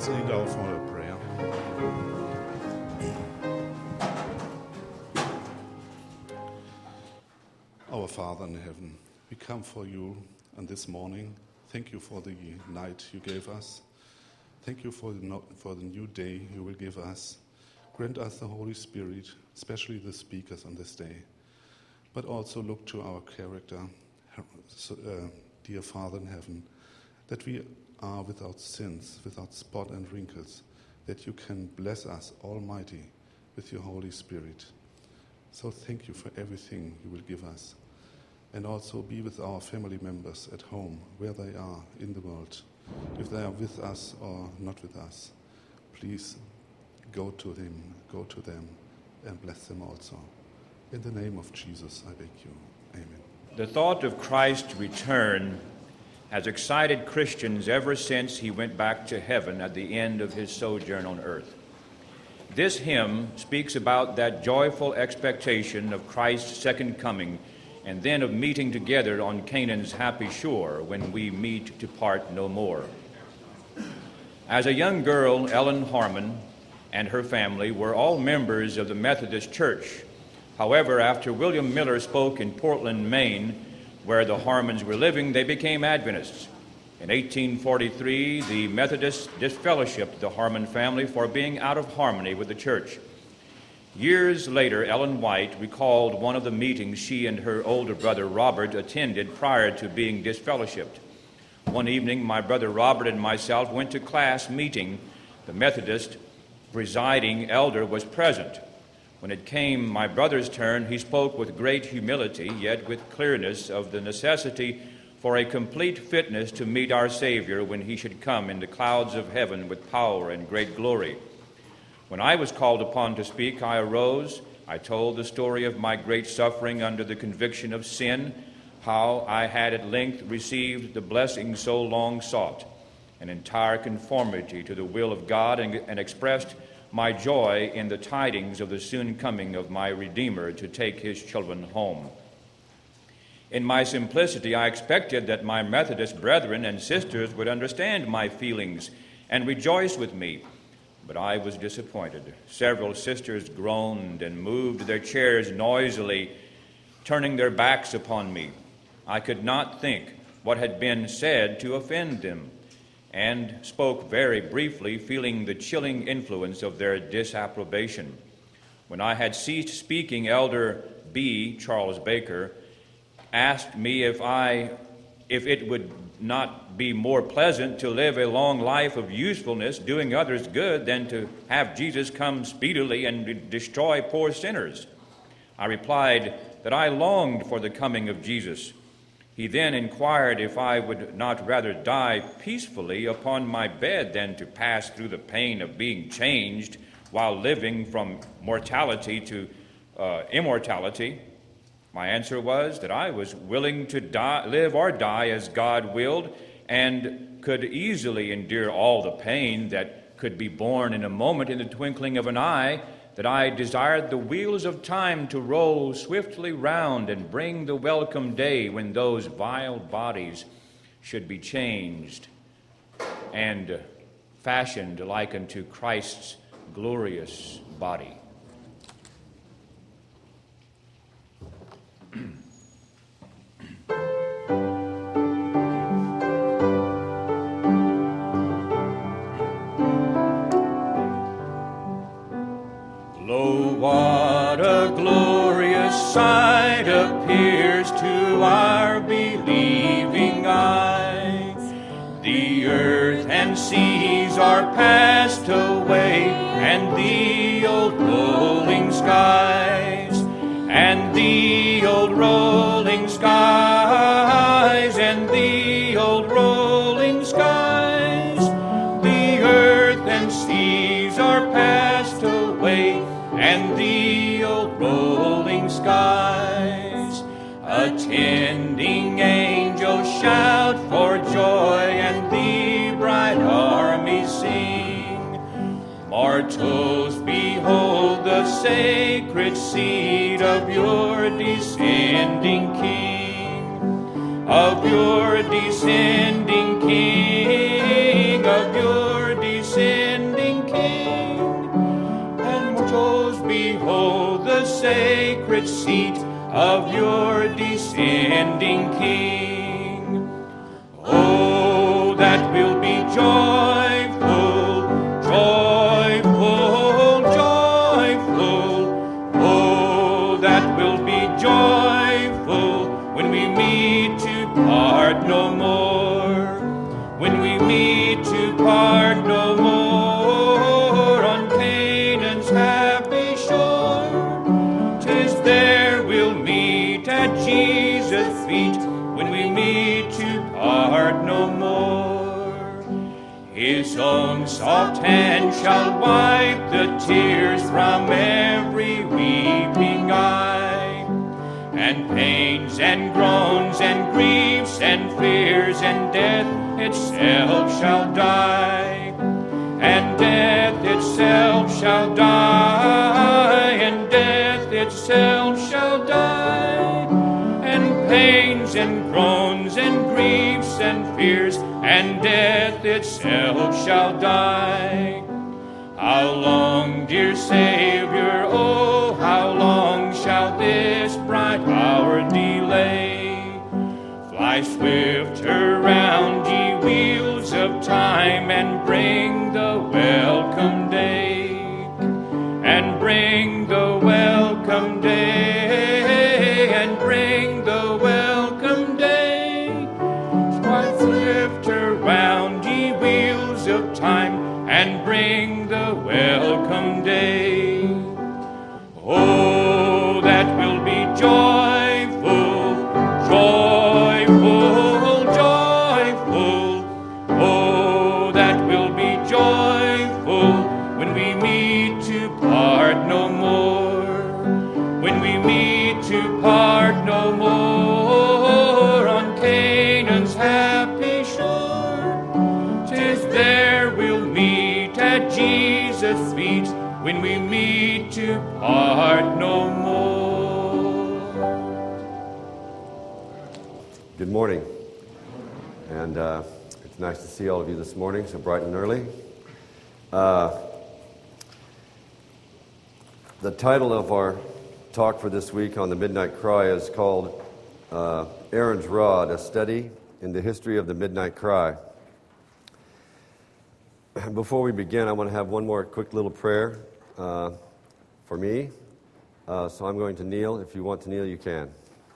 Let's lead our for a prayer. Our Father in heaven, we come for you on this morning. Thank you for the night you gave us. Thank you for the new day you will give us. Grant us the Holy Spirit, especially the speakers on this day. But also look to our character, dear Father in heaven, that we are without sins, without spot and wrinkles, that you can bless us, Almighty, with your Holy Spirit. So thank you for everything you will give us. And also be with our family members at home, where they are in the world. If they are with us or not with us, please go to them, and bless them also. In the name of Jesus, I beg you. Amen. The thought of Christ's return has excited Christians ever since he went back to heaven at the end of his sojourn on earth. This hymn speaks about that joyful expectation of Christ's second coming and then of meeting together on Canaan's happy shore when we meet to part no more. As a young girl, Ellen Harmon and her family were all members of the Methodist Church. However, after William Miller spoke in Portland, Maine, where the Harmons were living, they became Adventists. In 1843, the Methodists disfellowshipped the Harmon family for being out of harmony with the church. Years later, Ellen White recalled one of the meetings she and her older brother Robert attended prior to being disfellowshipped. One evening, my brother Robert and myself went to class meeting. The Methodist presiding elder was present. When it came my brother's turn, he spoke with great humility, yet with clearness, of the necessity for a complete fitness to meet our Savior when he should come in the clouds of heaven with power and great glory. When I was called upon to speak, I arose. I told the story of my great suffering under the conviction of sin, how I had at length received the blessing so long sought, an entire conformity to the will of God, and expressed my joy in the tidings of the soon coming of my Redeemer to take his children home. In my simplicity, I expected that my Methodist brethren and sisters would understand my feelings and rejoice with me, but I was disappointed. Several sisters groaned and moved their chairs noisily, turning their backs upon me. I could not think what had been said to offend them, and spoke very briefly, feeling the chilling influence of their disapprobation. When I had ceased speaking, Elder B. Charles Baker asked me if it would not be more pleasant to live a long life of usefulness, doing others good, than to have Jesus come speedily and destroy poor sinners. I replied that I longed for the coming of Jesus. He then inquired if I would not rather die peacefully upon my bed than to pass through the pain of being changed while living from mortality to immortality. My answer was that I was willing to live or die as God willed, and could easily endure all the pain that could be borne in a moment, in the twinkling of an eye, that I desired the wheels of time to roll swiftly round and bring the welcome day when those vile bodies should be changed and fashioned like unto Christ's glorious body. What a glorious sight appears to our believing eyes. The earth and seas are passed away, and the old rolling skies, and the old rolling skies, and the old rolling skies. The earth and seas are passed away, and the old rolling skies. Attending angels shout for joy, and the bright armies sing. Mortals, behold the sacred seed of your descending King, of your descending King, of your descending blessed seat of your descending King. Oh, that will be joyful, joyful, joyful. Oh, that will be joyful when we meet to part no more. When we meet to part no more on Canaan's happy shore. 'Tis there we'll meet at Jesus' feet when we meet to part no more. His own soft hand shall wipe the tears from every weeping eye, and pains and groans and griefs and fears and death itself shall die, and death itself shall die, and death itself shall die, and pains and groans and griefs and fears and death itself shall die. How long, dear Savior, oh, how long shall this bright hour delay? Fly swifter round, ye wheels of time, and bring the welcome day, and bring the welcome day, and bring the welcome day. Fly swifter round, ye wheels of time, and bring the welcome day. Oh, that will be joyful, joyful, joyful. Oh, that will be joyful when we meet to part no more. When we meet to part no more on Canaan's happy shore. 'Tis there we'll meet at Jesus' feet when we meet to part no more. Good morning. And it's nice to see all of you this morning, so bright and early. The title of our talk for this week on the Midnight Cry is called Aaron's Rod, a Study in the History of the Midnight Cry. Before we begin, I want to have one more quick little prayer for me. So I'm going to kneel. If you want to kneel, you can.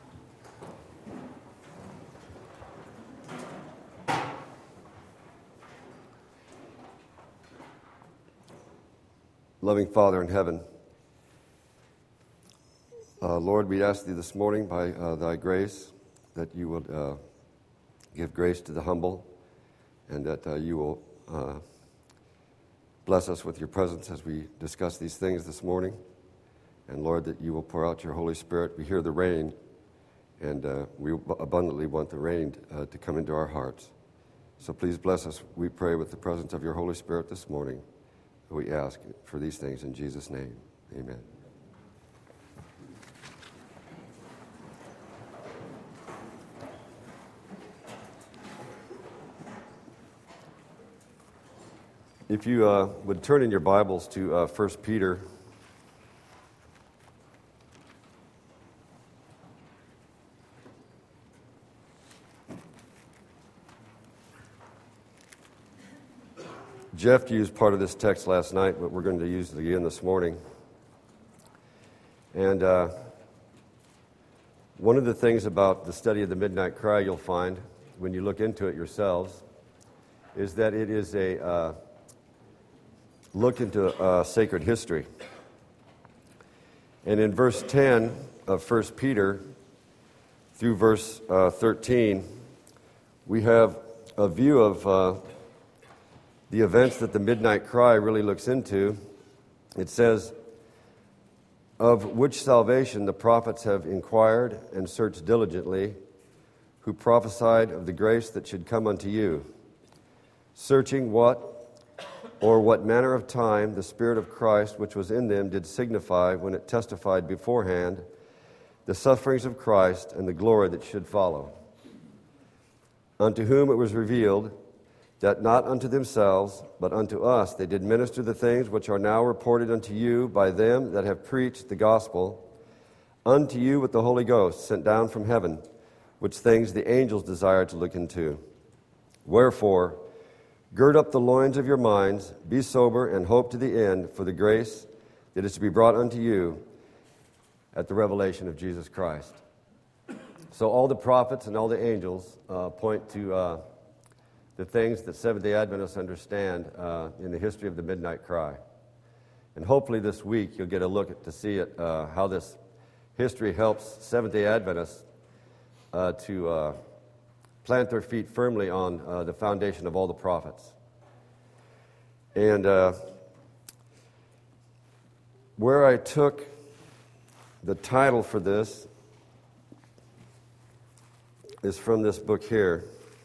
Loving Father in heaven, Lord, we ask thee this morning by thy grace that you would give grace to the humble, and that you will bless us with your presence as we discuss these things this morning. And Lord, that you will pour out your Holy Spirit. We hear the rain, and we abundantly want the rain to come into our hearts. So please bless us, we pray, with the presence of your Holy Spirit this morning. We ask for these things in Jesus' name. Amen. If you would turn in your Bibles to 1 Peter. Jeff used part of this text last night, but we're going to use it again this morning. And one of the things about the study of the Midnight Cry you'll find when you look into it yourselves is that it is a look into sacred history. And in verse 10 of 1 Peter through verse 13, we have a view of the events that the Midnight Cry really looks into. It says, "Of which salvation the prophets have inquired and searched diligently, who prophesied of the grace that should come unto you, searching what manner of time the Spirit of Christ which was in them did signify when it testified beforehand the sufferings of Christ and the glory that should follow. Unto whom it was revealed that not unto themselves, but unto us they did minister the things which are now reported unto you by them that have preached the gospel, unto you with the Holy Ghost, sent down from heaven, which things the angels desire to look into. Wherefore, gird up the loins of your minds, be sober, and hope to the end for the grace that is to be brought unto you at the revelation of Jesus Christ. So all the prophets and all the angels point to the things that Seventh-day Adventists understand in the history of the midnight cry. And hopefully this week you'll get a look to see it, how this history helps Seventh-day Adventists to plant their feet firmly on the foundation of all the prophets. And where I took the title for this is from this book here.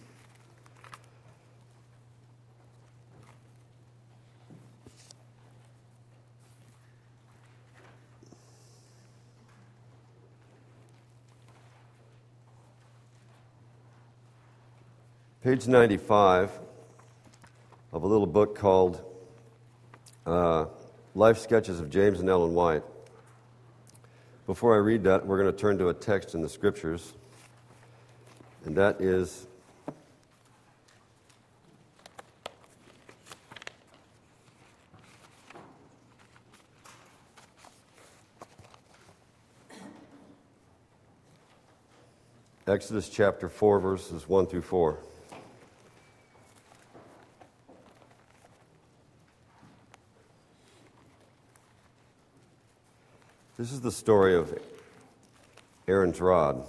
Page 95 of a little book called Life Sketches of James and Ellen White. Before I read that, we're going to turn to a text in the Scriptures, and that is Exodus chapter 4, verses 1 through 4. This is the story of Aaron's rod.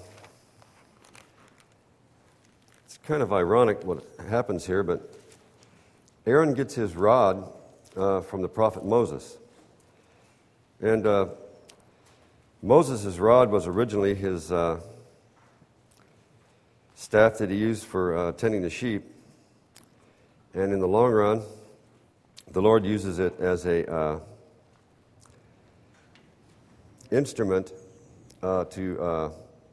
It's kind of ironic what happens here, but Aaron gets his rod from the prophet Moses. And Moses' rod was originally his staff that he used for tending the sheep. And in the long run, the Lord uses it as a instrument to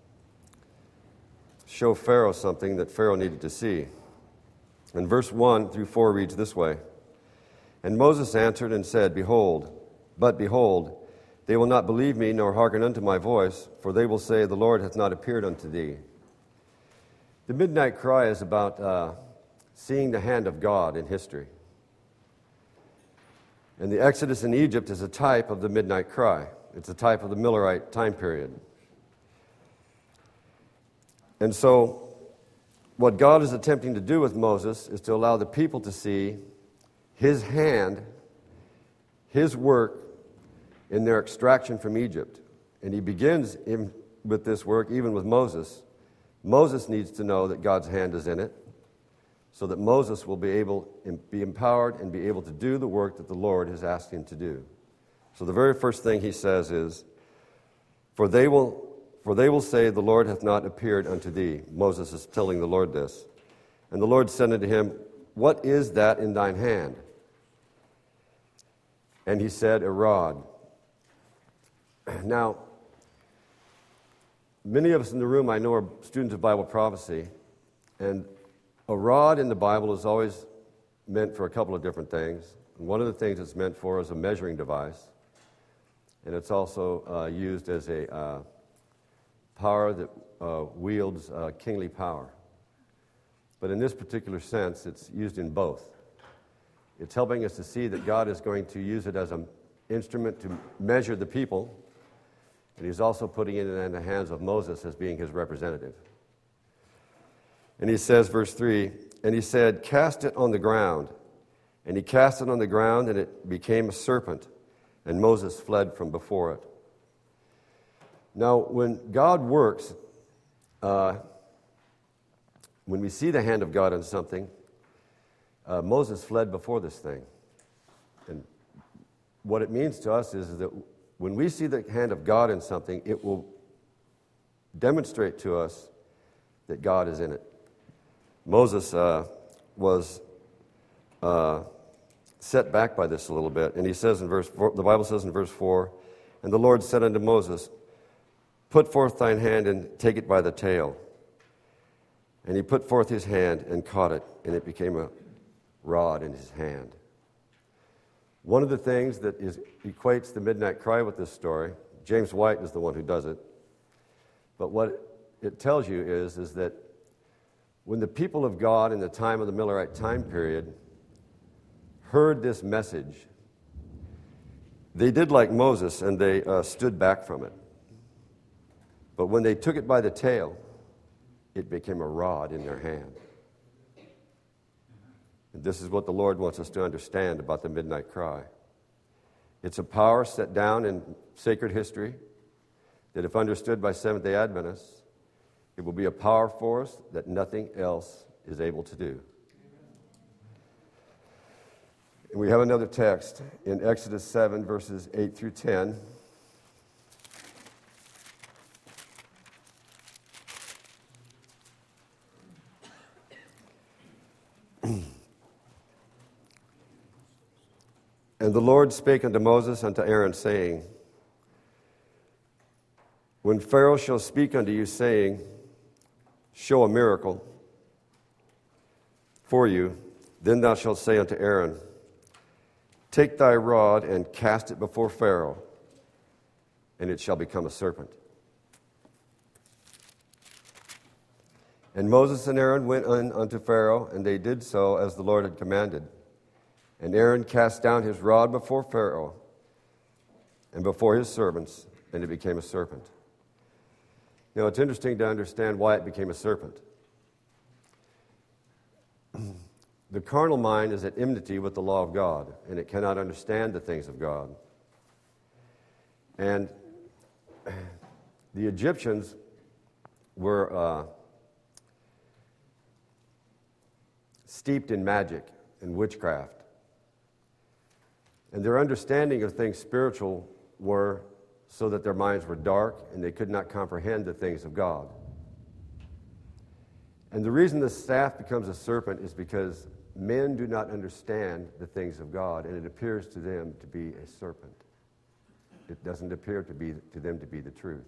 show Pharaoh something that Pharaoh needed to see. And verse 1 through 4 reads this way. And Moses answered and said, behold, they will not believe me, nor hearken unto my voice, for they will say, the Lord hath not appeared unto thee. The midnight cry is about seeing the hand of God in history. And the Exodus in Egypt is a type of the midnight cry. It's a type of the Millerite time period. And so, what God is attempting to do with Moses is to allow the people to see his hand, his work in their extraction from Egypt. And he begins with this work even with Moses. Moses needs to know that God's hand is in it, so that Moses will be empowered and be able to do the work that the Lord has asked him to do. So the very first thing he says is, For they will say, the Lord hath not appeared unto thee. Moses is telling the Lord this. And the Lord said unto him, What is that in thine hand? And he said, A rod. Now, many of us in the room I know are students of Bible prophecy, and a rod in the Bible is always meant for a couple of different things. And one of the things it's meant for is a measuring device. And it's also used as a power that wields kingly power. But in this particular sense, it's used in both. It's helping us to see that God is going to use it as an instrument to measure the people, and he's also putting it in the hands of Moses as being his representative. And he says, verse 3, And he said, Cast it on the ground. And he cast it on the ground, and it became a serpent. And Moses fled from before it. Now, when God works, when we see the hand of God on something, Moses fled before this thing. And what it means to us is that when we see the hand of God in something, it will demonstrate to us that God is in it. Moses was set back by this a little bit. And he says in verse 4, the Bible says in verse 4, And the Lord said unto Moses, Put forth thine hand and take it by the tail. And he put forth his hand and caught it, and it became a rod in his hand. One of the things that equates the midnight cry with this story, James White is the one who does it. But what it tells you is that when the people of God in the time of the Millerite time period heard this message, they did like Moses, and they stood back from it. But when they took it by the tail, it became a rod in their hand. And this is what the Lord wants us to understand about the midnight cry. It's a power set down in sacred history that, if understood by Seventh-day Adventists, it will be a power force that nothing else is able to do. And we have another text in Exodus 7, verses 8 through 10. And the Lord spake unto Moses and to Aaron, saying, When Pharaoh shall speak unto you, saying, Show a miracle for you, then thou shalt say unto Aaron, Take thy rod and cast it before Pharaoh, and it shall become a serpent. And Moses and Aaron went unto Pharaoh, and they did so as the Lord had commanded. And Aaron cast down his rod before Pharaoh and before his servants, and it became a serpent. Now, it's interesting to understand why it became a serpent. The carnal mind is at enmity with the law of God, and it cannot understand the things of God. And the Egyptians were steeped in magic and witchcraft. And their understanding of things spiritual were so that their minds were dark and they could not comprehend the things of God. And the reason the staff becomes a serpent is because men do not understand the things of God, and it appears to them to be a serpent. It doesn't appear to them to be the truth.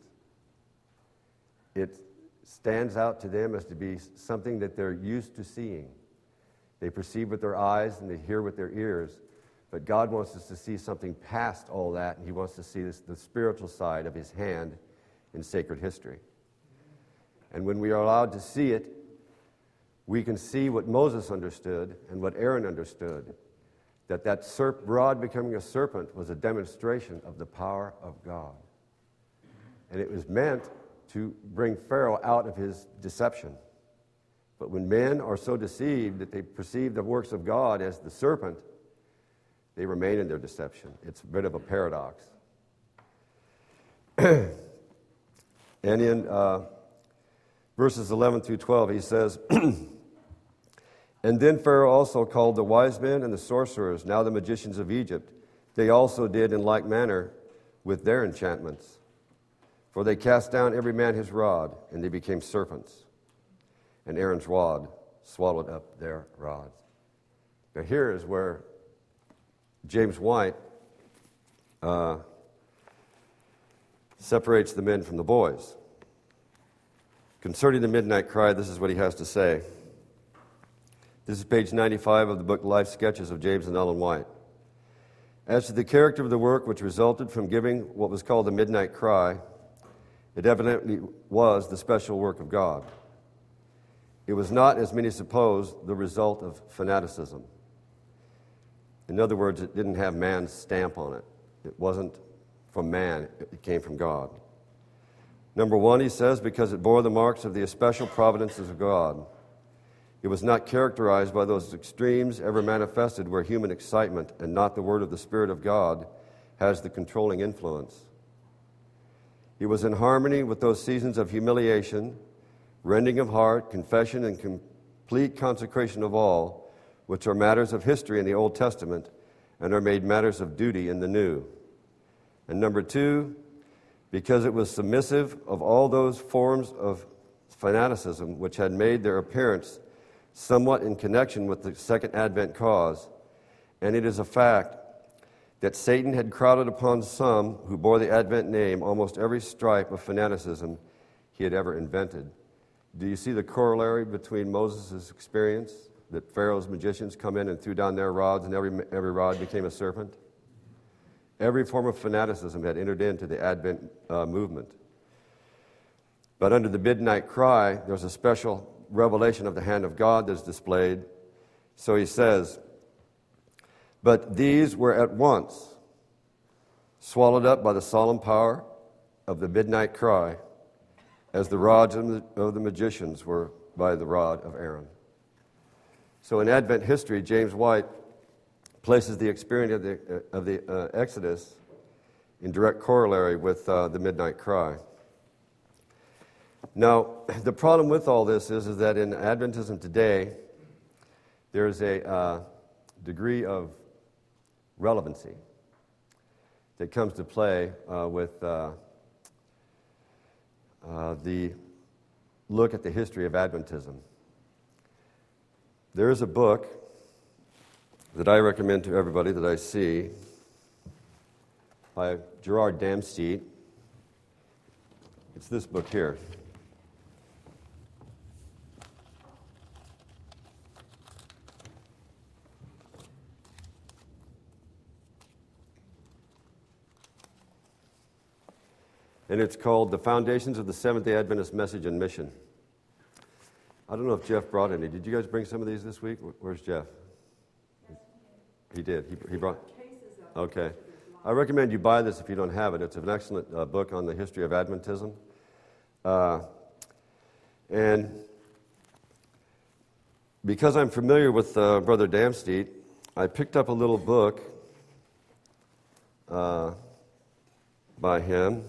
It stands out to them as to be something that they're used to seeing. They perceive with their eyes and they hear with their ears. But God wants us to see something past all that, and He wants to see the spiritual side of His hand in sacred history. And when we are allowed to see it, we can see what Moses understood and what Aaron understood, that rod becoming a serpent was a demonstration of the power of God. And it was meant to bring Pharaoh out of his deception. But when men are so deceived that they perceive the works of God as the serpent, they remain in their deception. It's a bit of a paradox. And in verses 11 through 12, he says, And then Pharaoh also called the wise men and the sorcerers, now the magicians of Egypt. They also did in like manner with their enchantments. For they cast down every man his rod, and they became serpents. And Aaron's rod swallowed up their rods. Now here is where James White separates the men from the boys. Concerning the midnight cry, this is what he has to say. This is page 95 of the book Life Sketches of James and Ellen White. As to the character of the work which resulted from giving what was called the midnight cry, it evidently was the special work of God. It was not, as many suppose, the result of fanaticism. In other words, it didn't have man's stamp on it. It wasn't from man, it came from God. Number one, he says, because it bore the marks of the especial providences of God. It was not characterized by those extremes ever manifested where human excitement and not the word of the Spirit of God has the controlling influence. It was in harmony with those seasons of humiliation, rending of heart, confession, and complete consecration of all, which are matters of history in the Old Testament and are made matters of duty in the New. And number two, because it was submissive of all those forms of fanaticism which had made their appearance somewhat in connection with the Second Advent cause, and it is a fact that Satan had crowded upon some who bore the Advent name almost every stripe of fanaticism he had ever invented. Do you see the corollary between Moses' experience, that Pharaoh's magicians come in and threw down their rods and every rod became a serpent? Every form of fanaticism had entered into the Advent movement. But under the midnight cry, there's a special revelation of the hand of God that's displayed. So he says, but these were at once swallowed up by the solemn power of the midnight cry, as the rods of the magicians were by the rod of Aaron. So in Advent history, James White places the experience of the Exodus in direct corollary with the midnight cry. Now, the problem with all this is that in Adventism today, there's a degree of relevancy that comes to play with the look at the history of Adventism. There is a book that I recommend to everybody that I see by Gerard Damsteed. It's this book here. And it's called The Foundations of the Seventh-day Adventist Message and Mission. I don't know if Jeff brought any. Did you guys bring some of these this week? Where's Jeff? He did. He brought. Okay. I recommend you buy this if you don't have it. It's an excellent book on the history of Adventism. And because I'm familiar with Brother Damsteed, I picked up a little book by him.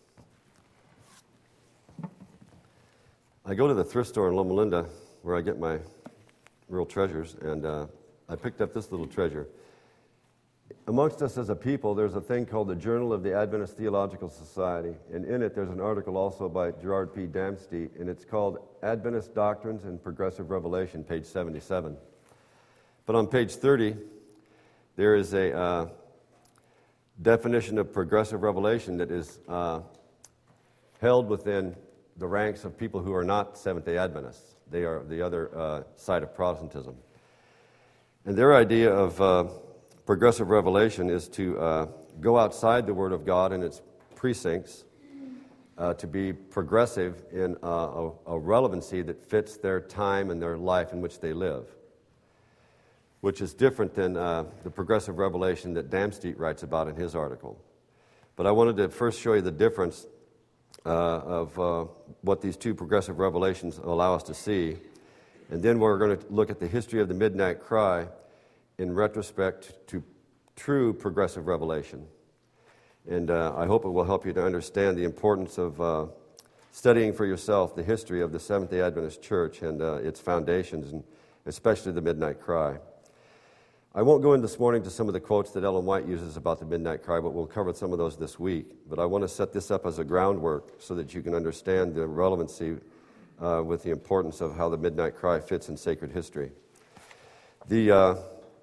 I go to the thrift store in Loma Linda where I get my real treasures, and I picked up this little treasure. Amongst us as a people, there's a thing called the Journal of the Adventist Theological Society, and in it there's an article also by Gerard P. Damsteed, and it's called Adventist Doctrines and Progressive Revelation, page 77. But on page 30, there is a definition of progressive revelation that is held within the ranks of people who are not Seventh-day Adventists. They are the other side of Protestantism. And their idea of progressive revelation is to go outside the Word of God and its precincts, to be progressive in a relevancy that fits their time and their life in which they live, which is different than the progressive revelation that Damsteed writes about in his article. But I wanted to first show you the difference of what these two progressive revelations allow us to see. And then we're going to look at the history of the midnight cry in retrospect to true progressive revelation. And I hope it will help you to understand the importance of studying for yourself the history of the Seventh-day Adventist Church and its foundations, and especially the midnight cry. I won't go in this morning to some of the quotes that Ellen White uses about the midnight cry, but we'll cover some of those this week. But I want to set this up as a groundwork so that you can understand the relevancy with the importance of how the midnight cry fits in sacred history. The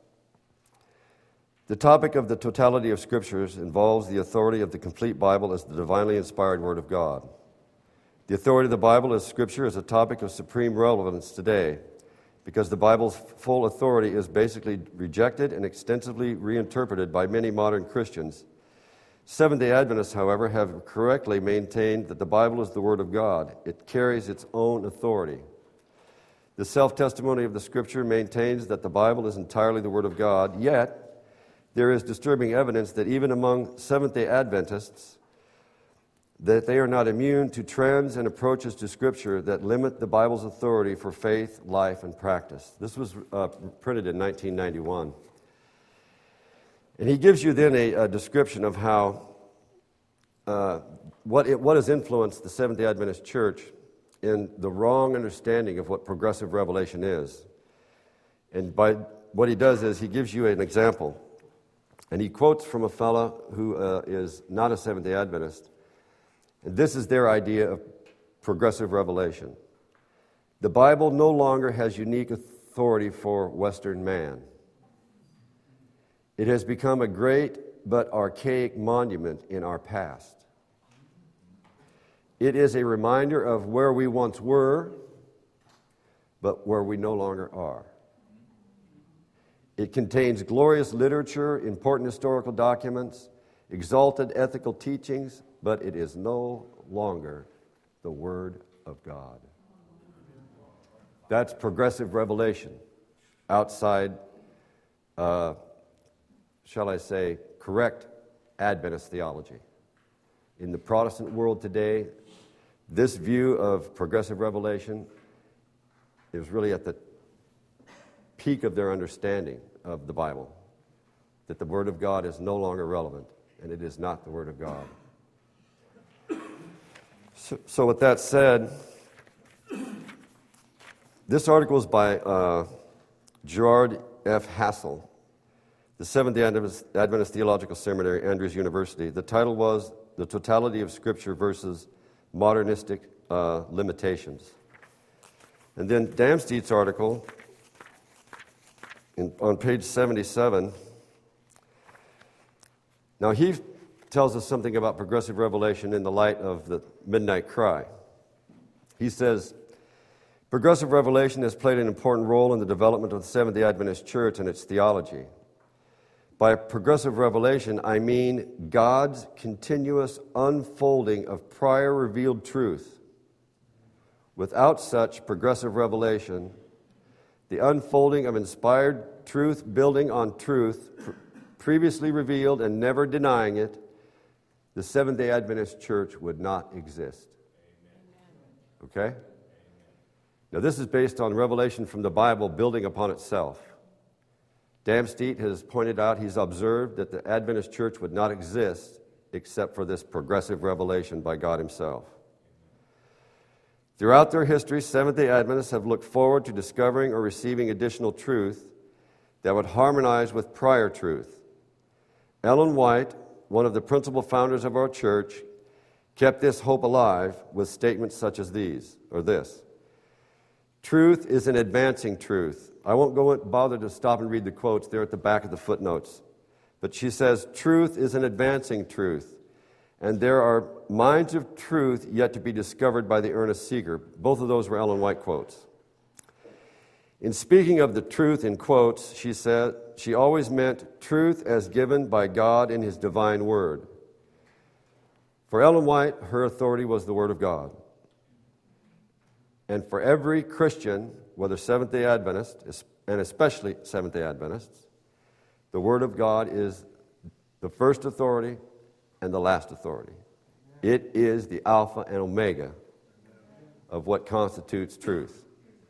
topic of the totality of Scriptures involves the authority of the complete Bible as the divinely inspired Word of God. The authority of the Bible as Scripture is a topic of supreme relevance today, because the Bible's full authority is basically rejected and extensively reinterpreted by many modern Christians. Seventh-day Adventists, however, have correctly maintained that the Bible is the Word of God. It carries its own authority. The self-testimony of the Scripture maintains that the Bible is entirely the Word of God, yet there is disturbing evidence that even among Seventh-day Adventists, that they are not immune to trends and approaches to Scripture that limit the Bible's authority for faith, life, and practice. This was printed in 1991. And he gives you then a description of how what has influenced the Seventh-day Adventist Church in the wrong understanding of what progressive revelation is. And by what he does is he gives you an example. And he quotes from a fellow who is not a Seventh-day Adventist. And this is their idea of progressive revelation. The Bible no longer has unique authority for Western man. It has become a great but archaic monument in our past. It is a reminder of where we once were, but where we no longer are. It contains glorious literature, important historical documents, exalted ethical teachings, but it is no longer the Word of God. That's progressive revelation outside, shall I say, correct Adventist theology. In the Protestant world today, this view of progressive revelation is really at the peak of their understanding of the Bible, that the Word of God is no longer relevant, and it is not the Word of God. So with that said, this article is by Gerard F. Hassel, the Seventh-day Adventist Theological Seminary, Andrews University. The title was The Totality of Scripture versus Modernistic Limitations. And then Damsteed's article on page 77. Now he tells us something about progressive revelation in the light of the Midnight Cry. He says, progressive revelation has played an important role in the development of the Seventh-day Adventist Church and its theology. By progressive revelation, I mean God's continuous unfolding of prior revealed truth. Without such progressive revelation, the unfolding of inspired truth building on truth, previously revealed and never denying it, the Seventh-day Adventist Church would not exist. Okay? Now this is based on revelation from the Bible building upon itself. Damsteed has pointed out, he's observed that the Adventist Church would not exist except for this progressive revelation by God Himself. Throughout their history, Seventh-day Adventists have looked forward to discovering or receiving additional truth that would harmonize with prior truth. Ellen White, one of the principal founders of our church, kept this hope alive with statements such as these, or this. Truth is an advancing truth. I won't bother to stop and read the quotes. They're at the back of the footnotes. But she says, truth is an advancing truth, and there are mines of truth yet to be discovered by the earnest seeker. Both of those were Ellen White quotes. In speaking of the truth in quotes, she said she always meant truth as given by God in His divine word. For Ellen White, her authority was the Word of God. And for every Christian, whether Seventh-day Adventist, and especially Seventh-day Adventists, the Word of God is the first authority and the last authority. It is the Alpha and Omega of what constitutes truth.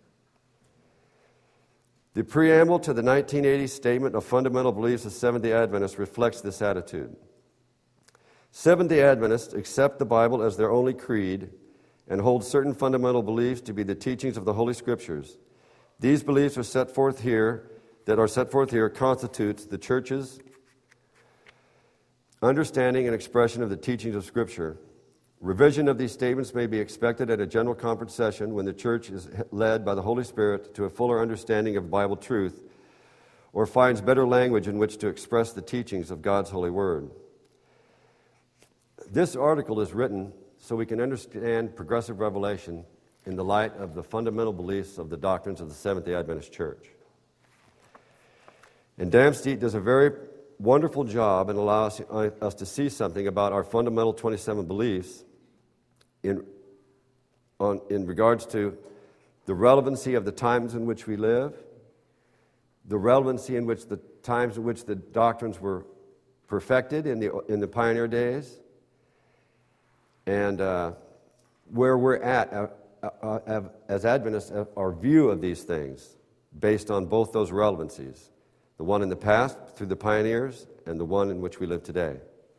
The preamble to the 1980 Statement of Fundamental Beliefs of Seventh-day Adventists reflects this attitude. Seventh-day Adventists accept the Bible as their only creed and hold certain fundamental beliefs to be the teachings of the Holy Scriptures. These beliefs are set forth here constitutes the Church's understanding and expression of the teachings of Scripture. Revision of these statements may be expected at a general conference session when the Church is led by the Holy Spirit to a fuller understanding of Bible truth or finds better language in which to express the teachings of God's holy word. This article is written so we can understand progressive revelation in the light of the fundamental beliefs of the doctrines of the Seventh-day Adventist Church. And Damsteed does a very wonderful job and allows us to see something about our fundamental 27 beliefs in regards to the relevancy of the times in which we live, the relevancy in which the times in which the doctrines were perfected in the pioneer days, and where we're at as Adventists, our view of these things based on both those relevancies, the one in the past through the pioneers and the one in which we live today.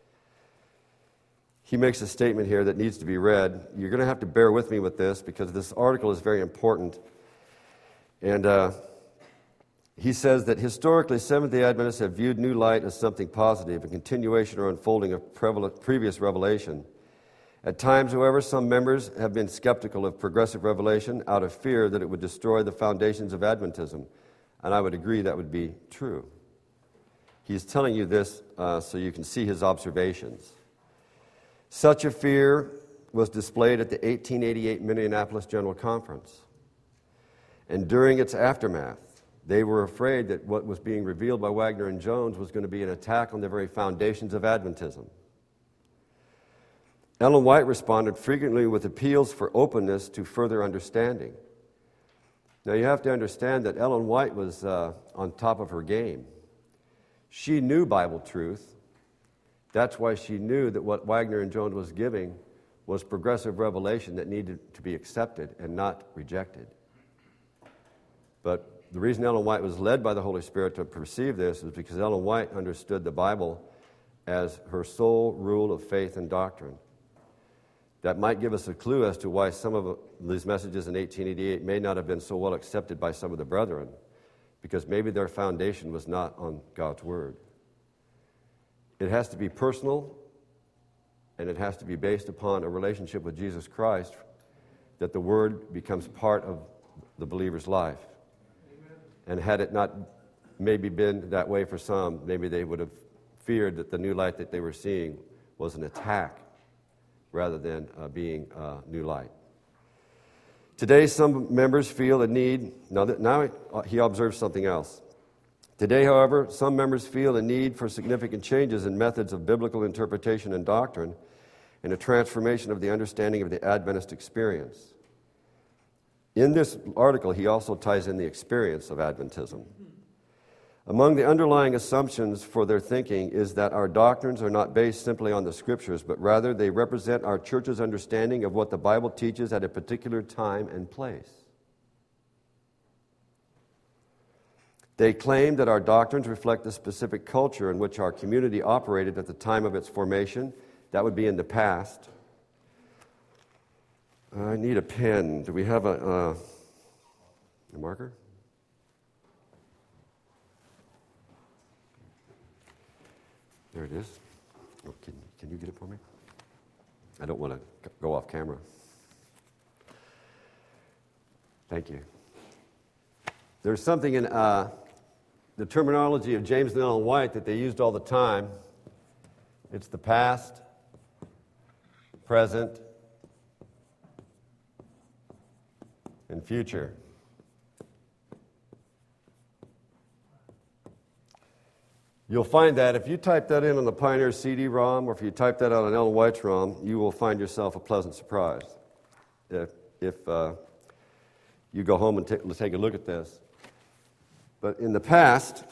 He makes a statement here that needs to be read. You're going to have to bear with me with this because this article is very important. And he says that historically, Seventh-day Adventists have viewed New Light as something positive, a continuation or unfolding of previous revelation. At times, however, some members have been skeptical of progressive revelation out of fear that it would destroy the foundations of Adventism. And I would agree that would be true. He's telling you this so you can see his observations. Such a fear was displayed at the 1888 Minneapolis General Conference. And during its aftermath, they were afraid that what was being revealed by Wagner and Jones was going to be an attack on the very foundations of Adventism. Ellen White responded frequently with appeals for openness to further understanding. Now, you have to understand that Ellen White was on top of her game. She knew Bible truth. That's why she knew that what Wagner and Jones was giving was progressive revelation that needed to be accepted and not rejected. But the reason Ellen White was led by the Holy Spirit to perceive this is because Ellen White understood the Bible as her sole rule of faith and doctrine. That might give us a clue as to why some of these messages in 1888 may not have been so well accepted by some of the brethren, because maybe their foundation was not on God's Word. It has to be personal, and it has to be based upon a relationship with Jesus Christ, that the Word becomes part of the believer's life. Amen. And had it not maybe been that way for some, maybe they would have feared that the new light that they were seeing was an attack rather than being new light. Today, some members feel a need. Now he observes something else. Today, however, some members feel a need for significant changes in methods of biblical interpretation and doctrine, and a transformation of the understanding of the Adventist experience. In this article, he also ties in the experience of Adventism. Among the underlying assumptions for their thinking is that our doctrines are not based simply on the Scriptures, but rather they represent our church's understanding of what the Bible teaches at a particular time and place. They claim that our doctrines reflect the specific culture in which our community operated at the time of its formation. That would be in the past. I need a pen. Do we have a marker? There it is. Oh, can you get it for me? I don't want to go off camera. Thank you. There's something in the terminology of James and Ellen White that they used all the time. It's the past, present, and future. You'll find that if you type that in on the Pioneer CD-ROM, or if you type that out on Ellen White's ROM, you will find yourself a pleasant surprise. If you go home and take a look at this. But in the past,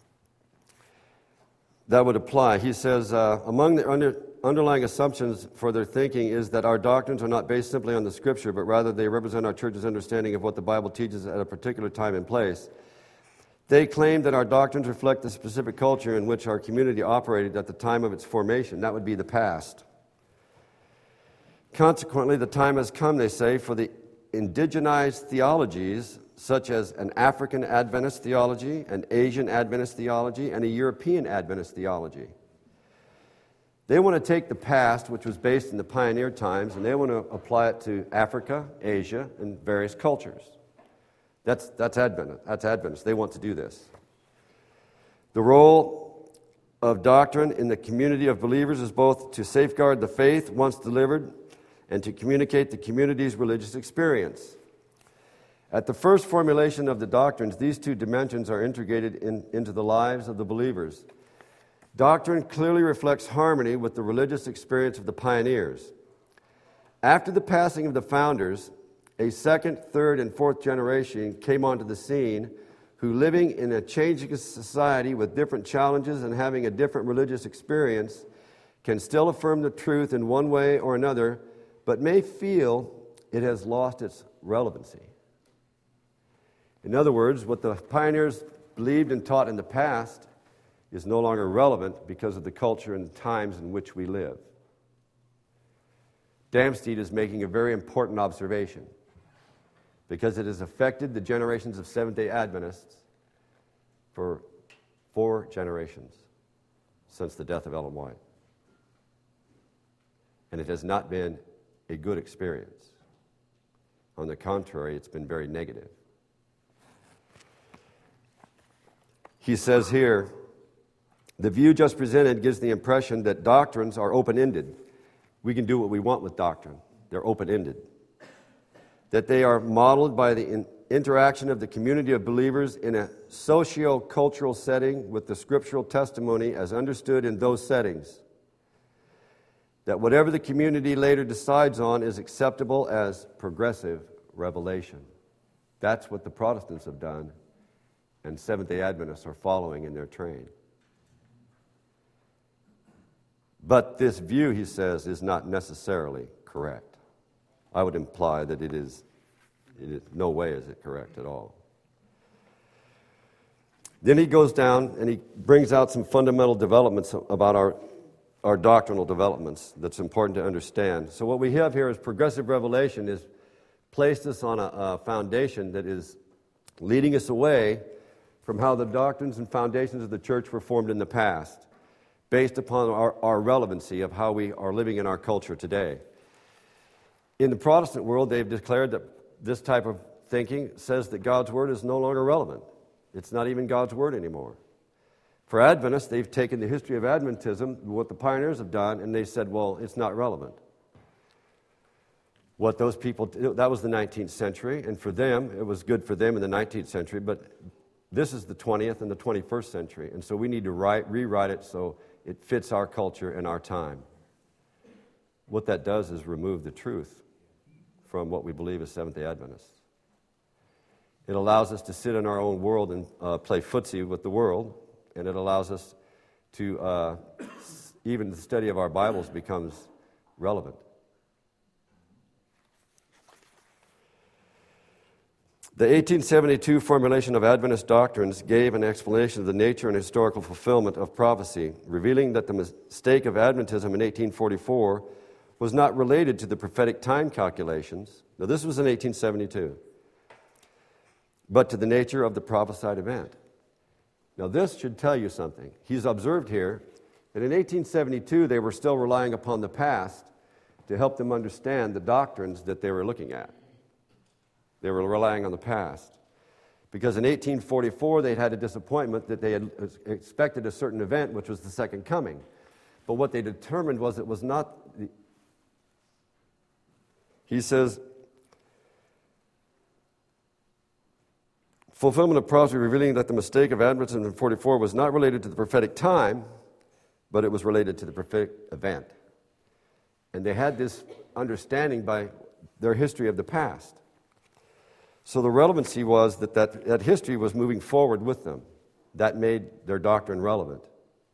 that would apply. He says, among the underlying assumptions for their thinking is that our doctrines are not based simply on the Scripture, but rather they represent our church's understanding of what the Bible teaches at a particular time and place. They claim that our doctrines reflect the specific culture in which our community operated at the time of its formation. That would be the past. Consequently, the time has come, they say, for the indigenized theologies, such as an African Adventist theology, an Asian Adventist theology, and a European Adventist theology. They want to take the past, which was based in the pioneer times, and they want to apply it to Africa, Asia, and various cultures. That's Adventist. They want to do this. The role of doctrine in the community of believers is both to safeguard the faith once delivered and to communicate the community's religious experience. At the first formulation of the doctrines, these two dimensions are integrated into the lives of the believers. Doctrine clearly reflects harmony with the religious experience of the pioneers. After the passing of the founders, a second, third, and fourth generation came onto the scene who, living in a changing society with different challenges and having a different religious experience, can still affirm the truth in one way or another, but may feel it has lost its relevancy. In other words, what the pioneers believed and taught in the past is no longer relevant because of the culture and times in which we live. Damsteed is making a very important observation because it has affected the generations of Seventh-day Adventists for 4 generations since the death of Ellen White. And it has not been a good experience. On the contrary, it's been very negative. He says here, the view just presented gives the impression that doctrines are open-ended. We can do what we want with doctrine. They're open-ended. That they are modeled by the interaction of the community of believers in a socio-cultural setting with the scriptural testimony as understood in those settings. that whatever the community later decides on is acceptable as progressive revelation. That's what the Protestants have done, and Seventh-day Adventists are following in their train. But this view, he says, is not necessarily correct. I would imply that it is no way is it correct at all. Then he goes down and he brings out some fundamental developments about our doctrinal developments that's important to understand. So what we have here is progressive revelation is placed us on a foundation that is leading us away from how the doctrines and foundations of the church were formed in the past, based upon our relevancy of how we are living in our culture today. In the Protestant world, they've declared that this type of thinking says that God's Word is no longer relevant. It's not even God's Word anymore. For Adventists, they've taken the history of Adventism, what the pioneers have done, and they said, well, it's not relevant. What those people did, that was the 19th century, and for them, it was good for them in the 19th century, but this is the 20th and the 21st century, and so we need to rewrite it so it fits our culture and our time. What that does is remove the truth from what we believe as Seventh-day Adventists. It allows us to sit in our own world and play footsie with the world, and it allows us to, even the study of our Bibles becomes relevant. The 1872 formulation of Adventist doctrines gave an explanation of the nature and historical fulfillment of prophecy, revealing that the mistake of Adventism in 1844 was not related to the prophetic time calculations. Now, this was in 1872. But to the nature of the prophesied event. Now, this should tell you something. He's observed here that in 1872 they were still relying upon the past to help them understand the doctrines that they were looking at. They were relying on the past. Because in 1844 they'd had a disappointment that they had expected a certain event, which was the second coming. But what they determined was it was not... He says, fulfillment of prophecy revealing that the mistake of Adventism in 1844 was not related to the prophetic time, but it was related to the prophetic event. And they had this understanding by their history of the past. So the relevancy was that history was moving forward with them. That made their doctrine relevant,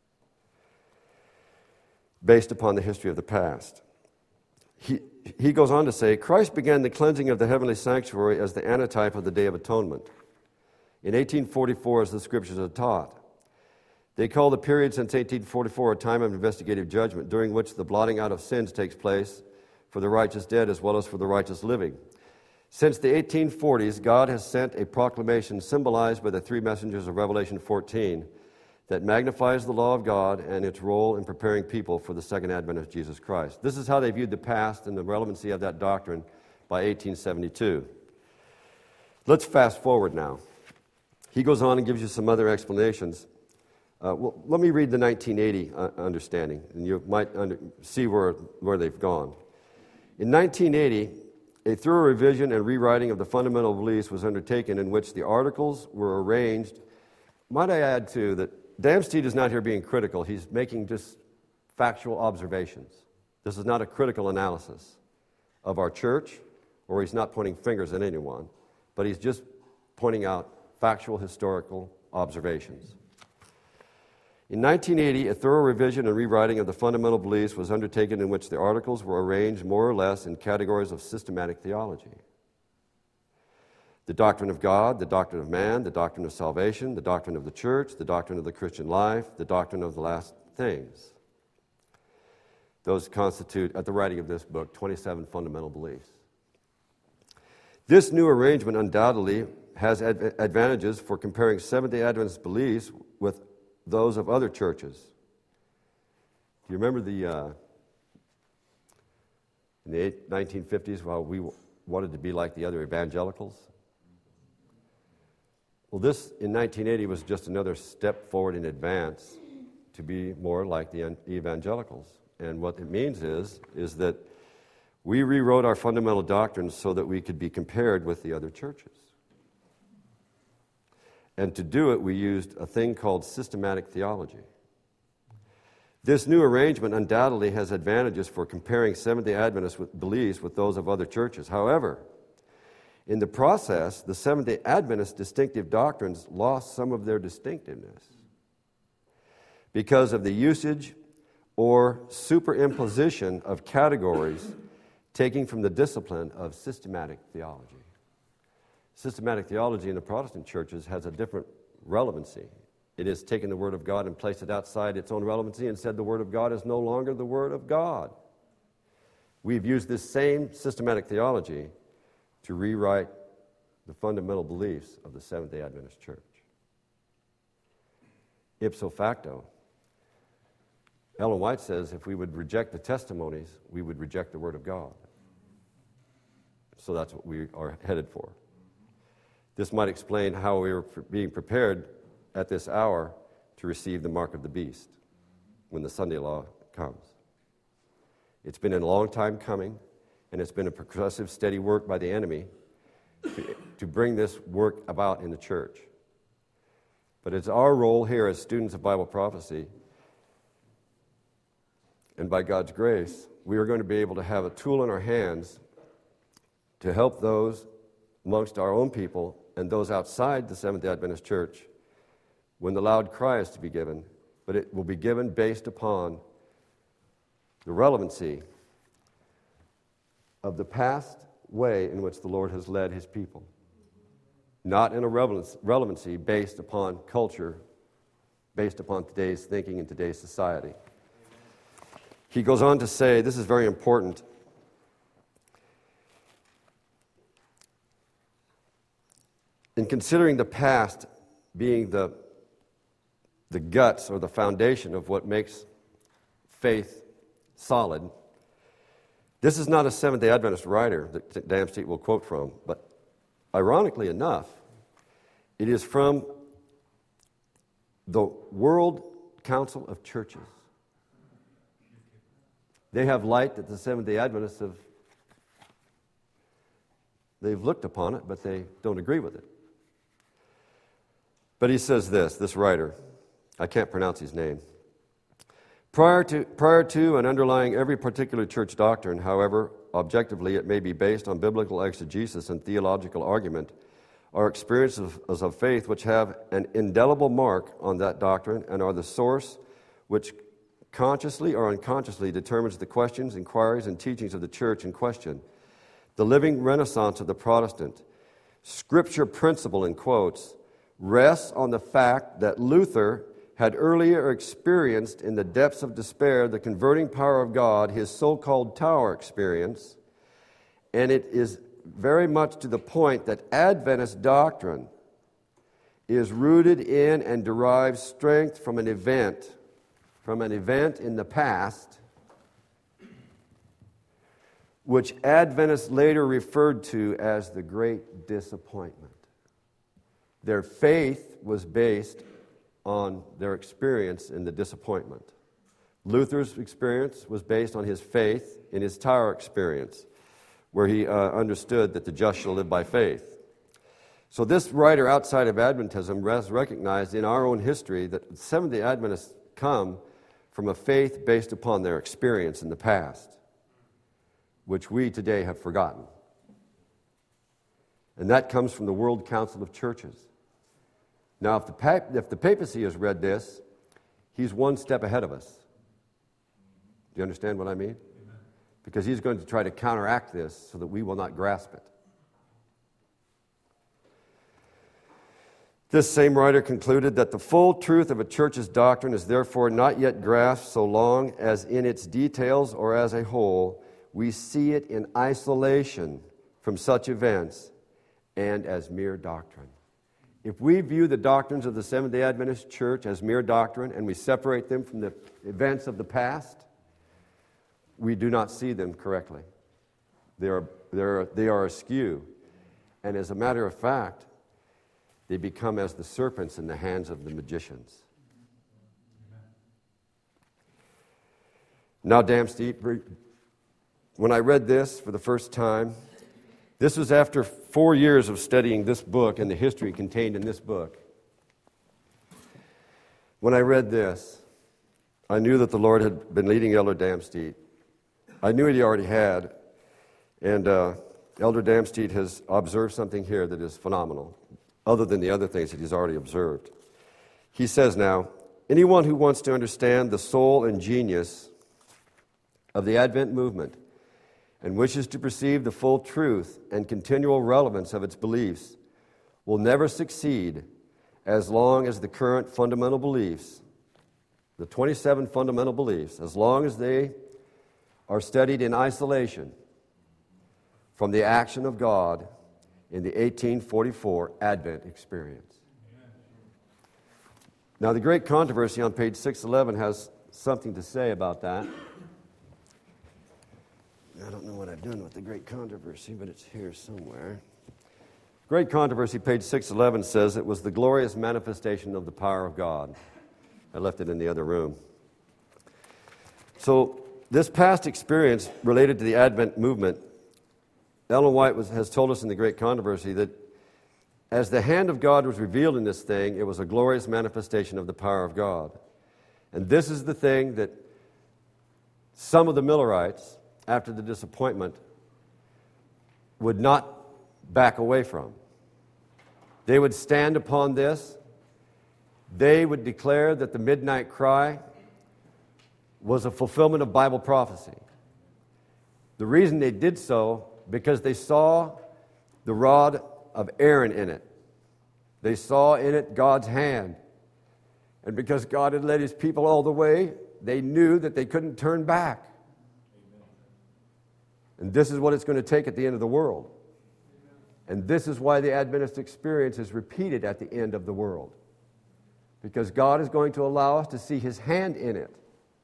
based upon the history of the past. He goes on to say, Christ began the cleansing of the heavenly sanctuary as the antitype of the Day of Atonement. In 1844, as the Scriptures had taught. They call the period since 1844 a time of investigative judgment, during which the blotting out of sins takes place for the righteous dead as well as for the righteous living. Since the 1840s, God has sent a proclamation symbolized by the three messengers of Revelation 14 that magnifies the law of God and its role in preparing people for the second advent of Jesus Christ. This is how they viewed the past and the relevancy of that doctrine by 1872. Let's fast forward now. He goes on and gives you some other explanations. Well, let me read the 1980 understanding, and you might see where they've gone. In 1980, a thorough revision and rewriting of the fundamental beliefs was undertaken in which the articles were arranged. Might I add, too, that Damsteed is not here being critical. He's making just factual observations. This is not a critical analysis of our church, or he's not pointing fingers at anyone, but he's just pointing out factual historical observations. In 1980, a thorough revision and rewriting of the fundamental beliefs was undertaken in which the articles were arranged more or less in categories of systematic theology. The doctrine of God, the doctrine of man, the doctrine of salvation, the doctrine of the church, the doctrine of the Christian life, the doctrine of the last things. Those constitute, at the writing of this book, 27 fundamental beliefs. This new arrangement undoubtedly has advantages for comparing Seventh-day Adventist beliefs with those of other churches. Do you remember in the 1950s, while we wanted to be like the other evangelicals? Well, this in 1980 was just another step forward in advance to be more like the evangelicals. And what it means is that we rewrote our fundamental doctrines so that we could be compared with the other churches. And to do it, we used a thing called systematic theology. This new arrangement undoubtedly has advantages for comparing Seventh-day Adventist beliefs with those of other churches. However, in the process, the Seventh-day Adventist distinctive doctrines lost some of their distinctiveness because of the usage or superimposition of categories taken from the discipline of systematic theology. Systematic theology in the Protestant churches has a different relevancy. It has taken the Word of God and placed it outside its own relevancy and said the Word of God is no longer the Word of God. We've used this same systematic theology to rewrite the fundamental beliefs of the Seventh-day Adventist Church. Ipso facto, Ellen White says if we would reject the testimonies, we would reject the Word of God. So that's what we are headed for. This might explain how we are being prepared at this hour to receive the mark of the beast when the Sunday law comes. It's been a long time coming, and it's been a progressive, steady work by the enemy to bring this work about in the church. But it's our role here as students of Bible prophecy, and by God's grace, we are going to be able to have a tool in our hands to help those amongst our own people and those outside the Seventh-day Adventist Church when the loud cry is to be given, but it will be given based upon the relevancy of the past way in which the Lord has led His people, not in a relevancy based upon culture, based upon today's thinking and today's society. He goes on to say, this is very important, in considering the past being the guts or the foundation of what makes faith solid. This is not a Seventh-day Adventist writer that Dambstein will quote from, but ironically enough, it is from the World Council of Churches. They have light that the Seventh-day Adventists they've looked upon it, but they don't agree with it. But he says this writer, I can't pronounce his name. Prior to and underlying every particular church doctrine, however, objectively it may be based on biblical exegesis and theological argument, are experiences of faith which have an indelible mark on that doctrine and are the source which consciously or unconsciously determines the questions, inquiries, and teachings of the church in question. The living renaissance of the Protestant scripture principle, in quotes, rests on the fact that Luther had earlier experienced in the depths of despair the converting power of God, his so-called tower experience, and it is very much to the point that Adventist doctrine is rooted in and derives strength from an event in the past, which Adventists later referred to as the Great Disappointment. Their faith was based on their experience in the disappointment. Luther's experience was based on his faith in his tower experience, where he understood that the just shall live by faith. So this writer outside of Adventism has recognized in our own history that Seventh-day Adventists come from a faith based upon their experience in the past, which we today have forgotten. And that comes from the World Council of Churches. Now, if the papacy has read this, he's one step ahead of us. Do you understand what I mean? Amen. Because he's going to try to counteract this so that we will not grasp it. This same writer concluded that the full truth of a church's doctrine is therefore not yet grasped so long as in its details or as a whole we see it in isolation from such events and as mere doctrine. If we view the doctrines of the Seventh-day Adventist Church as mere doctrine and we separate them from the events of the past, we do not see them correctly. They are askew. And as a matter of fact, they become as the serpents in the hands of the magicians. Now, Dambstein, when I read this for the first time, this was after 4 years of studying this book and the history contained in this book. When I read this, I knew that the Lord had been leading Elder Damsteed. I knew he already had, and Elder Damsteed has observed something here that is phenomenal, other than the other things that he's already observed. He says now, anyone who wants to understand the soul and genius of the Advent movement and wishes to perceive the full truth and continual relevance of its beliefs will never succeed as long as the current fundamental beliefs, the 27 fundamental beliefs, as long as they are studied in isolation from the action of God in the 1844 Advent experience. Now, the Great Controversy on page 611 has something to say about that. I don't know what I've done with the Great Controversy, but it's here somewhere. Great Controversy, page 611, says it was the glorious manifestation of the power of God. I left it in the other room. So, this past experience related to the Advent movement, Ellen White has told us in the Great Controversy that as the hand of God was revealed in this thing, it was a glorious manifestation of the power of God. And this is the thing that some of the Millerites, after the disappointment, would not back away from. They would stand upon this. They would declare that the midnight cry was a fulfillment of Bible prophecy. The reason they did so, because they saw the rod of Aaron in it. They saw in it God's hand. And because God had led his people all the way, they knew that they couldn't turn back. And this is what it's going to take at the end of the world. And this is why the Adventist experience is repeated at the end of the world. Because God is going to allow us to see his hand in it.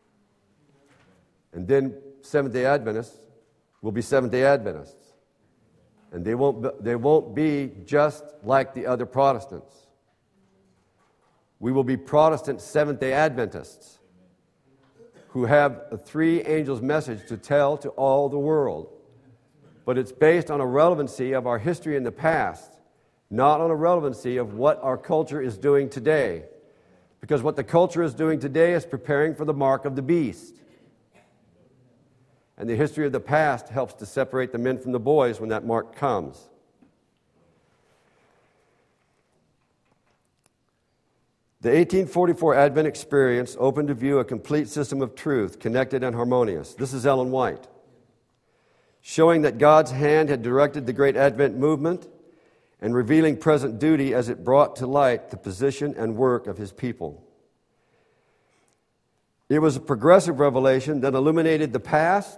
And then Seventh-day Adventists will be Seventh-day Adventists. And they won't be just like the other Protestants. We will be Protestant Seventh-day Adventists who have a three angels message to tell to all the world. But it's based on a relevancy of our history in the past, not on a relevancy of what our culture is doing today. Because what the culture is doing today is preparing for the mark of the beast. And the history of the past helps to separate the men from the boys when that mark comes. The 1844 Advent experience opened to view a complete system of truth, connected and harmonious. This is Ellen White, showing that God's hand had directed the great Advent movement and revealing present duty as it brought to light the position and work of his people. It was a progressive revelation that illuminated the past,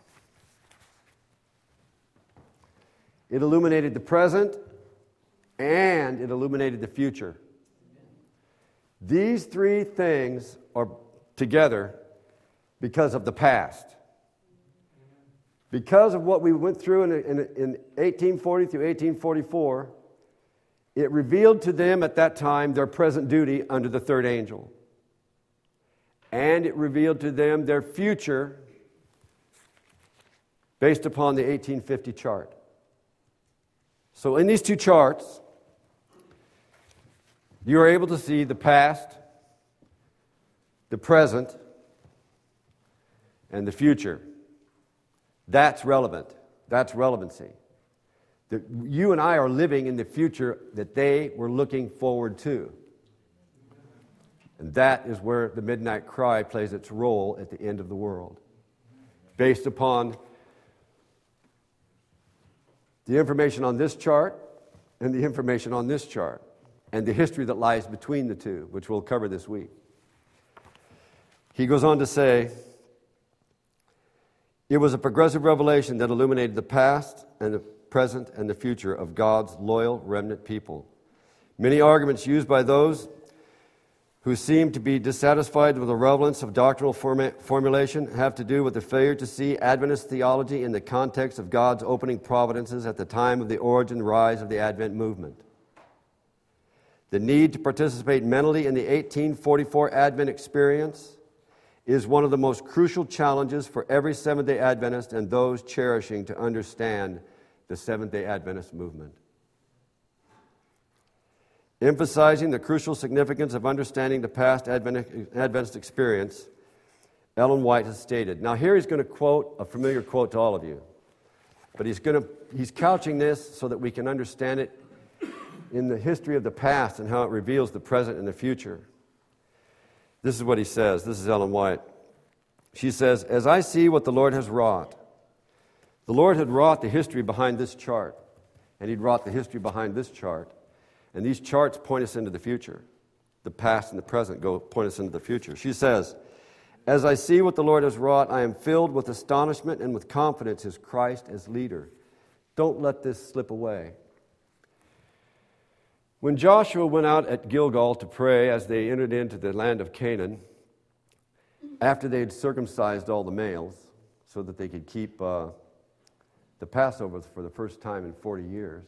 it illuminated the present, and it illuminated the future. These three things are together because of the past. Because of what we went through in 1840 through 1844, it revealed to them at that time their present duty under the third angel. And it revealed to them their future based upon the 1850 chart. So in these two charts, you are able to see the past, the present, and the future. That's relevant. That's relevancy. You and I are living in the future that they were looking forward to. And that is where the midnight cry plays its role at the end of the world. Based upon the information on this chart and the information on this chart and the history that lies between the two, which we'll cover this week. He goes on to say, it was a progressive revelation that illuminated the past and the present and the future of God's loyal remnant people. Many arguments used by those who seem to be dissatisfied with the relevance of doctrinal formulation have to do with the failure to see Adventist theology in the context of God's opening providences at the time of the origin and rise of the Advent movement. The need to participate mentally in the 1844 Advent experience is one of the most crucial challenges for every Seventh-day Adventist and those cherishing to understand the Seventh-day Adventist movement. Emphasizing the crucial significance of understanding the past Adventist experience, Ellen White has stated. Now here he's going to quote a familiar quote to all of you. But he's couching this so that we can understand it in the history of the past and how it reveals the present and the future. This is what he says. This is Ellen White. She says, "As I see what the Lord has wrought, the Lord had wrought the history behind this chart, and He'd wrought the history behind this chart, and these charts point us into the future. The past and the present point us into the future." She says, "As I see what the Lord has wrought, I am filled with astonishment and with confidence as Christ as leader." Don't let this slip away. When Joshua went out at Gilgal to pray as they entered into the land of Canaan, after they had circumcised all the males so that they could keep the Passover for the first time in 40 years,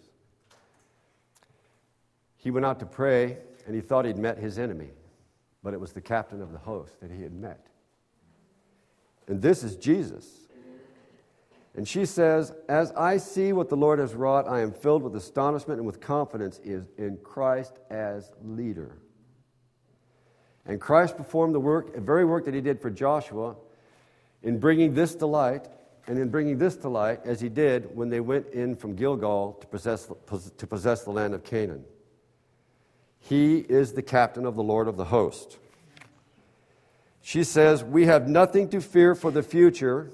he went out to pray and he thought he'd met his enemy, but it was the captain of the host that he had met. And this is Jesus. And she says, "As I see what the Lord has wrought, I am filled with astonishment and with confidence in Christ as leader." And Christ performed the very work that He did for Joshua in bringing this to light, and in bringing this to light as He did when they went in from Gilgal to possess the land of Canaan. He is the captain of the Lord of the host. She says, "We have nothing to fear for the future."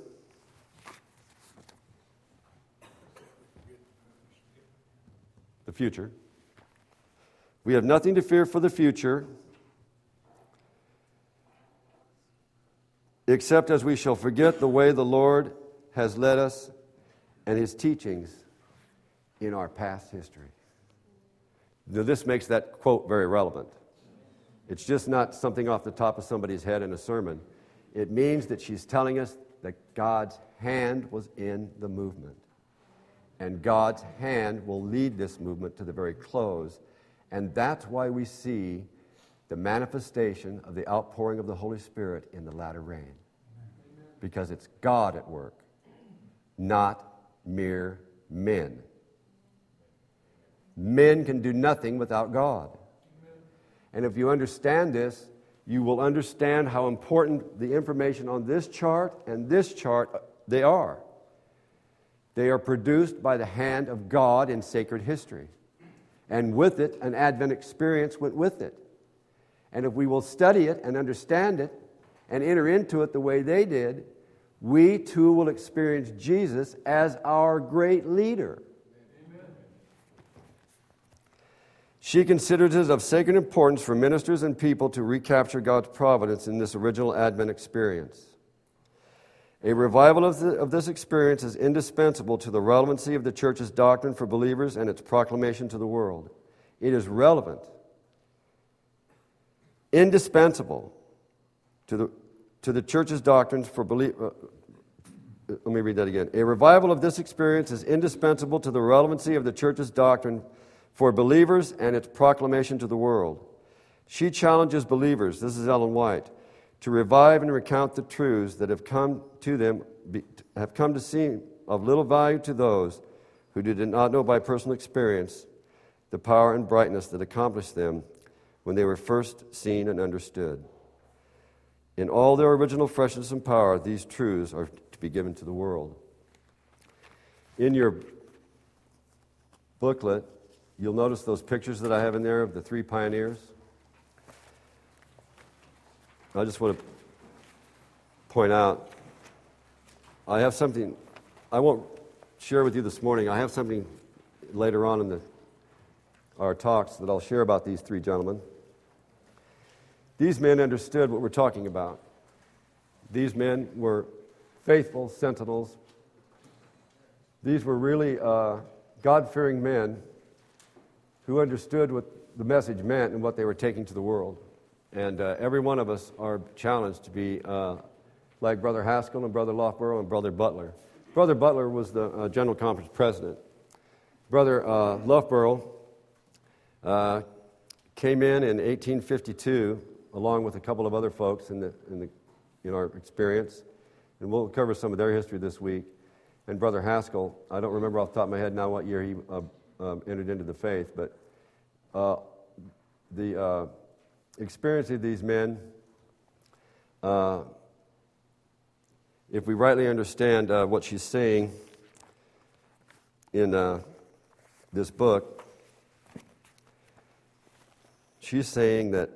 The future. "We have nothing to fear for the future, except as we shall forget the way the Lord has led us and His teachings in our past history." Now, this makes that quote very relevant. It's just not something off the top of somebody's head in a sermon. It means that she's telling us that God's hand was in the movement. And God's hand will lead this movement to the very close. And that's why we see the manifestation of the outpouring of the Holy Spirit in the latter rain. Because it's God at work, not mere men. Men can do nothing without God. And if you understand this, you will understand how important the information on this chart and this chart they are. They are produced by the hand of God in sacred history. And with it, an Advent experience went with it. And if we will study it and understand it and enter into it the way they did, we too will experience Jesus as our great leader. She considers it of sacred importance for ministers and people to recapture God's providence in this original Advent experience. A revival of this experience is indispensable to the relevancy of the church's doctrine for believers and its proclamation to the world. It is relevant, indispensable to the church's doctrines for believers. Let me read that again. A revival of this experience is indispensable to the relevancy of the church's doctrine for believers and its proclamation to the world. She challenges believers, this is Ellen White, to revive and recount the truths that have come to seem of little value to those who did not know by personal experience the power and brightness that accomplished them when they were first seen and understood. In all their original freshness and power, these truths are to be given to the world. In your booklet, you'll notice those pictures that I have in there of the three pioneers. I just want to point out, I have something, I won't share with you this morning. I have something later on in our talks that I'll share about these three gentlemen. These men understood what we're talking about. These men were faithful sentinels. These were really God-fearing men who understood what the message meant and what they were taking to the world. And every one of us are challenged to be like Brother Haskell and Brother Loughborough and Brother Butler. Brother Butler was the General Conference president. Brother Loughborough came in 1852 along with a couple of other folks in our experience, and we'll cover some of their history this week. And Brother Haskell, I don't remember off the top of my head now what year he entered into the faith, but the experience of these men if we rightly understand what she's saying in this book, she's saying that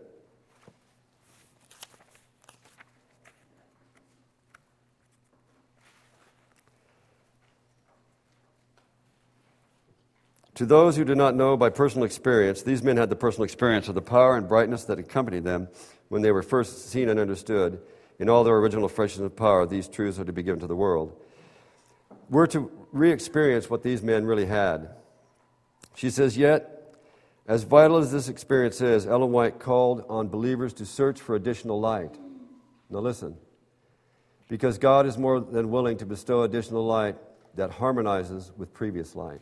to those who do not know by personal experience, these men had the personal experience of the power and brightness that accompanied them when they were first seen and understood. In all their original freshness of power, these truths are to be given to the world. We're to re-experience what these men really had. She says, yet, as vital as this experience is, Ellen White called on believers to search for additional light. Now listen, because God is more than willing to bestow additional light that harmonizes with previous light.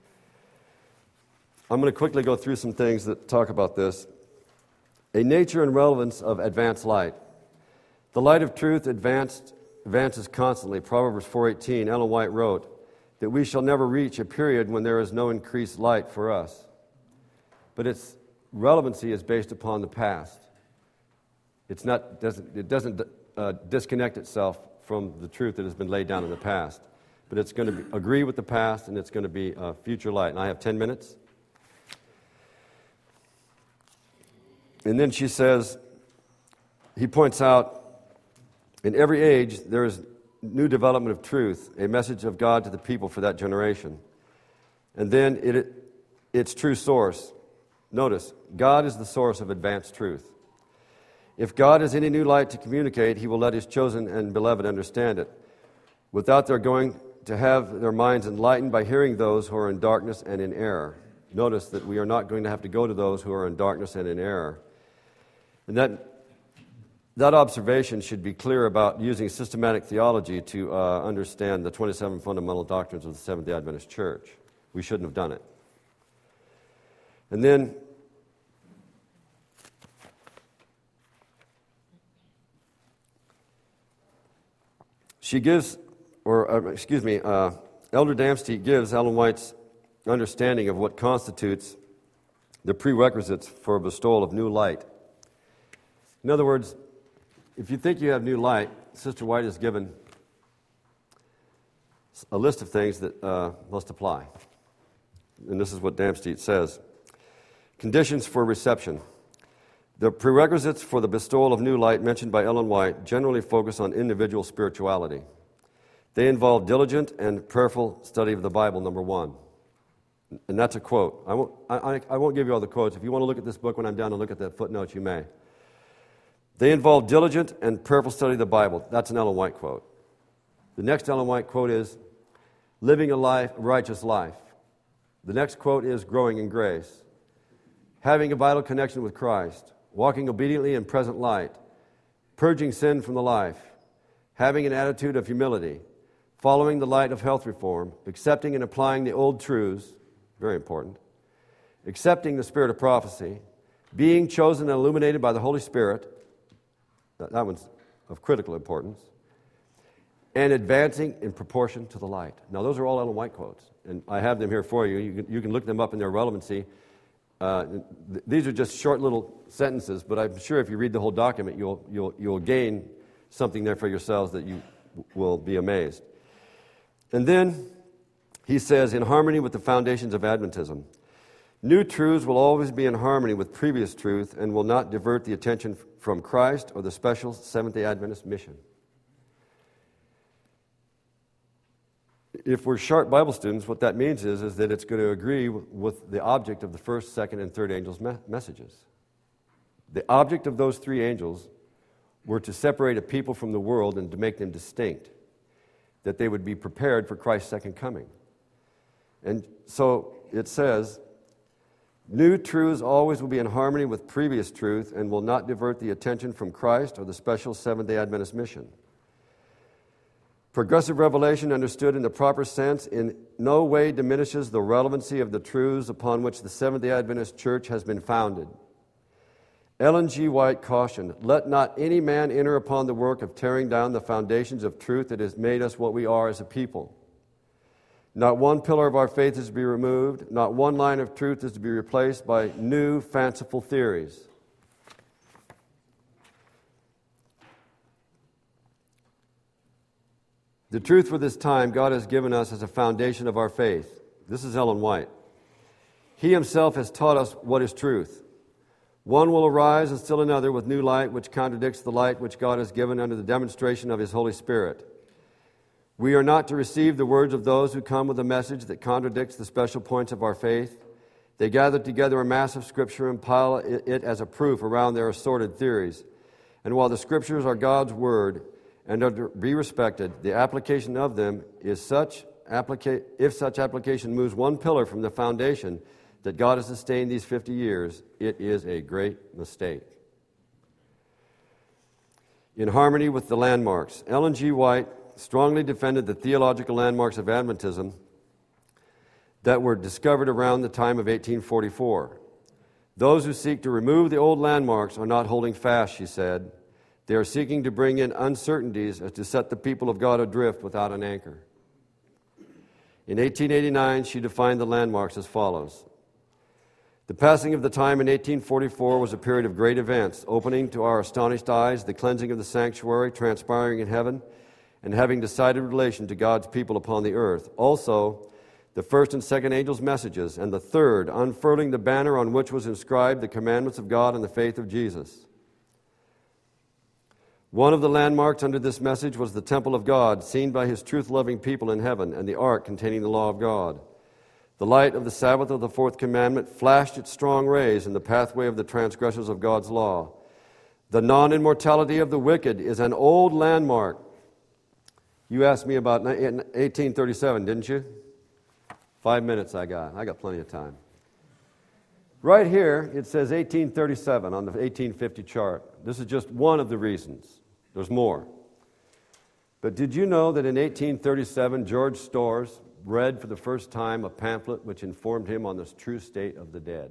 I'm going to quickly go through some things that talk about this. A nature and relevance of advanced light. The light of truth advances constantly. Proverbs 4:18, Ellen White wrote that we shall never reach a period when there is no increased light for us. But its relevancy is based upon the past. It doesn't disconnect itself from the truth that has been laid down in the past. But it's going to agree with the past, and it's going to be future light. And I have 10 minutes. And then she says, he points out, in every age there is new development of truth, a message of God to the people for that generation. And then its true source. Notice, God is the source of advanced truth. If God has any new light to communicate, He will let His chosen and beloved understand it, without their going to have their minds enlightened by hearing those who are in darkness and in error. Notice that we are not going to have to go to those who are in darkness and in error. And that observation should be clear about using systematic theology to understand the 27 fundamental doctrines of the Seventh-day Adventist Church. We shouldn't have done it. And then she gives, Elder Dempsey gives Ellen White's understanding of what constitutes the prerequisites for a bestowal of new light. In other words, if you think you have new light, Sister White has given a list of things that must apply. And this is what Dempsey says. Conditions for reception. The prerequisites for the bestowal of new light mentioned by Ellen White generally focus on individual spirituality. They involve diligent and prayerful study of the Bible, number one. And that's a quote. I won't give you all the quotes. If you want to look at this book when I'm done and look at the footnotes, you may. They involve diligent and prayerful study of the Bible. That's an Ellen White quote. The next Ellen White quote is, living a righteous life. The next quote is, growing in grace. Having a vital connection with Christ. Walking obediently in present light. Purging sin from the life. Having an attitude of humility. Following the light of health reform. Accepting and applying the old truths. Very important. Accepting the spirit of prophecy. Being chosen and illuminated by the Holy Spirit. That one's of critical importance. And advancing in proportion to the light. Now, those are all Ellen White quotes, and I have them here for you. You can look them up in their relevancy. These are just short little sentences, but I'm sure if you read the whole document, you'll gain something there for yourselves that you will be amazed. And then he says, in harmony with the foundations of Adventism, new truths will always be in harmony with previous truth and will not divert the attention from Christ or the special Seventh-day Adventist mission. If we're sharp Bible students, what that means is that it's going to agree with the object of the first, second, and third angels' messages. The object of those three angels were to separate a people from the world and to make them distinct, that they would be prepared for Christ's second coming. And so it says, new truths always will be in harmony with previous truth and will not divert the attention from Christ or the special Seventh-day Adventist mission. Progressive revelation understood in the proper sense in no way diminishes the relevancy of the truths upon which the Seventh-day Adventist Church has been founded. Ellen G. White cautioned, let not any man enter upon the work of tearing down the foundations of truth that has made us what we are as a people. Not one pillar of our faith is to be removed. Not one line of truth is to be replaced by new, fanciful theories. The truth for this time God has given us as a foundation of our faith. This is Ellen White. He himself has taught us what is truth. One will arise and still another with new light which contradicts the light which God has given under the demonstration of His Holy Spirit. We are not to receive the words of those who come with a message that contradicts the special points of our faith. They gather together a mass of Scripture and pile it as a proof around their assorted theories. And while the Scriptures are God's Word and are to be respected, the application of them is if such application moves one pillar from the foundation that God has sustained these 50 years, it is a great mistake. In harmony with the landmarks, Ellen G. White strongly defended the theological landmarks of Adventism that were discovered around the time of 1844. Those who seek to remove the old landmarks are not holding fast, she said. They are seeking to bring in uncertainties as to set the people of God adrift without an anchor. In 1889, she defined the landmarks as follows. The passing of the time in 1844 was a period of great events, opening to our astonished eyes the cleansing of the sanctuary, transpiring in heaven, and having decided relation to God's people upon the earth. Also, the first and second angels' messages, and the third, unfurling the banner on which was inscribed the commandments of God and the faith of Jesus. One of the landmarks under this message was the temple of God, seen by His truth-loving people in heaven, and the ark containing the law of God. The light of the Sabbath of the fourth commandment flashed its strong rays in the pathway of the transgressors of God's law. The non-immortality of the wicked is an old landmark. You asked me about 1837, didn't you? 5 minutes I got plenty of time. Right here, it says 1837 on the 1850 chart. This is just one of the reasons. There's more. But did you know that in 1837, George Storrs read for the first time a pamphlet which informed him on the true state of the dead?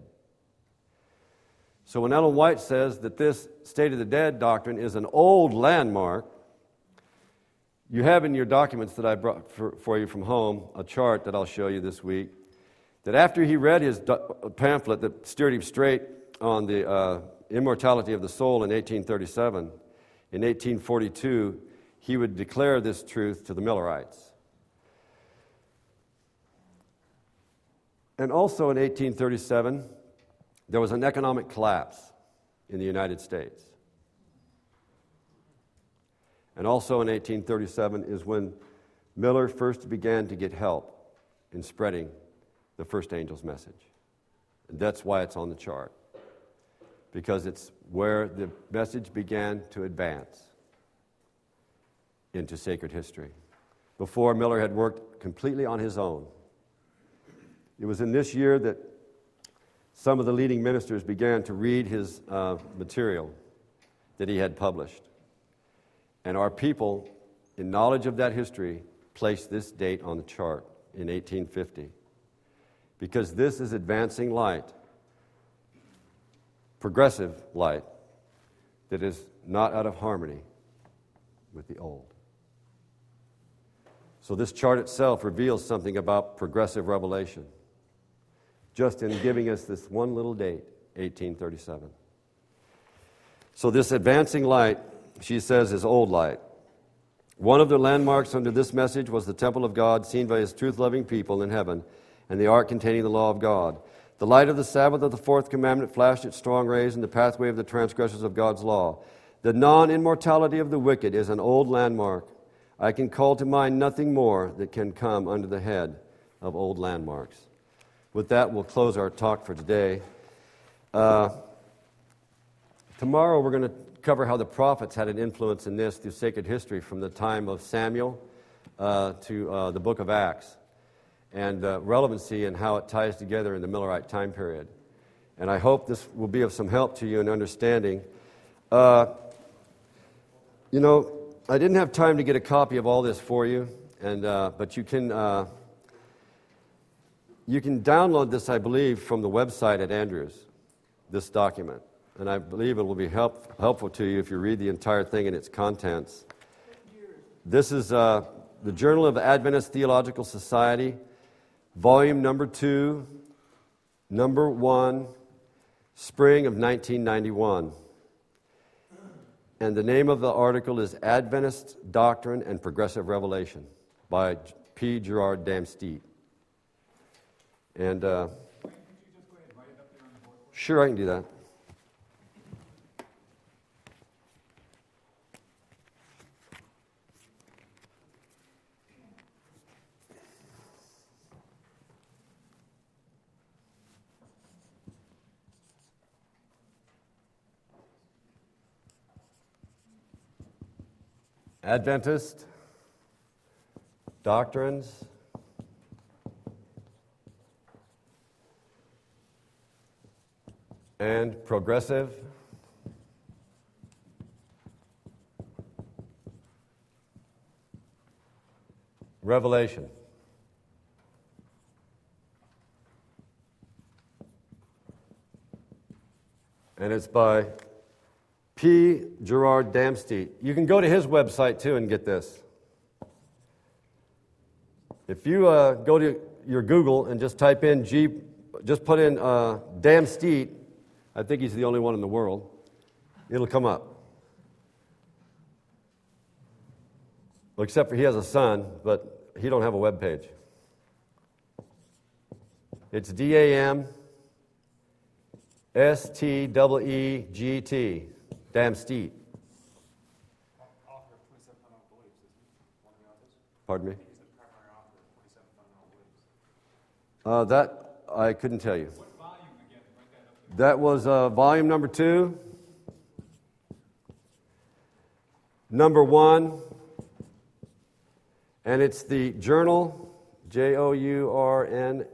So when Ellen White says that this state of the dead doctrine is an old landmark, you have in your documents that I brought for you from home a chart that I'll show you this week, that after he read his pamphlet that steered him straight on the immortality of the soul in 1837, in 1842, he would declare this truth to the Millerites. And also in 1837, there was an economic collapse in the United States. And also in 1837 is when Miller first began to get help in spreading the first angel's message. And that's why it's on the chart, because it's where the message began to advance into sacred history. Before, Miller had worked completely on his own. It was in this year that some of the leading ministers began to read his material that he had published. And our people, in knowledge of that history, placed this date on the chart in 1850. Because this is advancing light, progressive light, that is not out of harmony with the old. So this chart itself reveals something about progressive revelation, just in giving us this one little date, 1837. So this advancing light, she says, is old light. One of the landmarks under this message was the temple of God, seen by His truth-loving people in heaven, and the ark containing the law of God. The light of the Sabbath of the fourth commandment flashed its strong rays in the pathway of the transgressors of God's law. The non-immortality of the wicked is an old landmark. I can call to mind nothing more that can come under the head of old landmarks. With that, we'll close our talk for today. Tomorrow we're going to cover how the prophets had an influence in this through sacred history from the time of Samuel to the book of Acts, and relevancy and how it ties together in the Millerite time period. And I hope this will be of some help to you in understanding. I didn't have time to get a copy of all this for you, but you can download this, I believe, from the website at Andrews, this document. And I believe it will be helpful to you if you read the entire thing and its contents. This is the Journal of Adventist Theological Society, volume number 2, number 1, spring of 1991. And the name of the article is Adventist Doctrine and Progressive Revelation by P. Gerard Damsteed. And sure, I can do that. Adventist Doctrines and Progressive Revelation. And it's by P. Gerard Damsteed. You can go to his website too and get this. If you go to your Google and just type in just put in Damsteed, I think he's the only one in the world, it'll come up. Well, except for he has a son, but he don't have a web page. It's DAMSTEEGT, Damsteed. Pardon me? That I couldn't tell you. What volume again? That was volume number 2, number 1, and it's the Journal, Journal,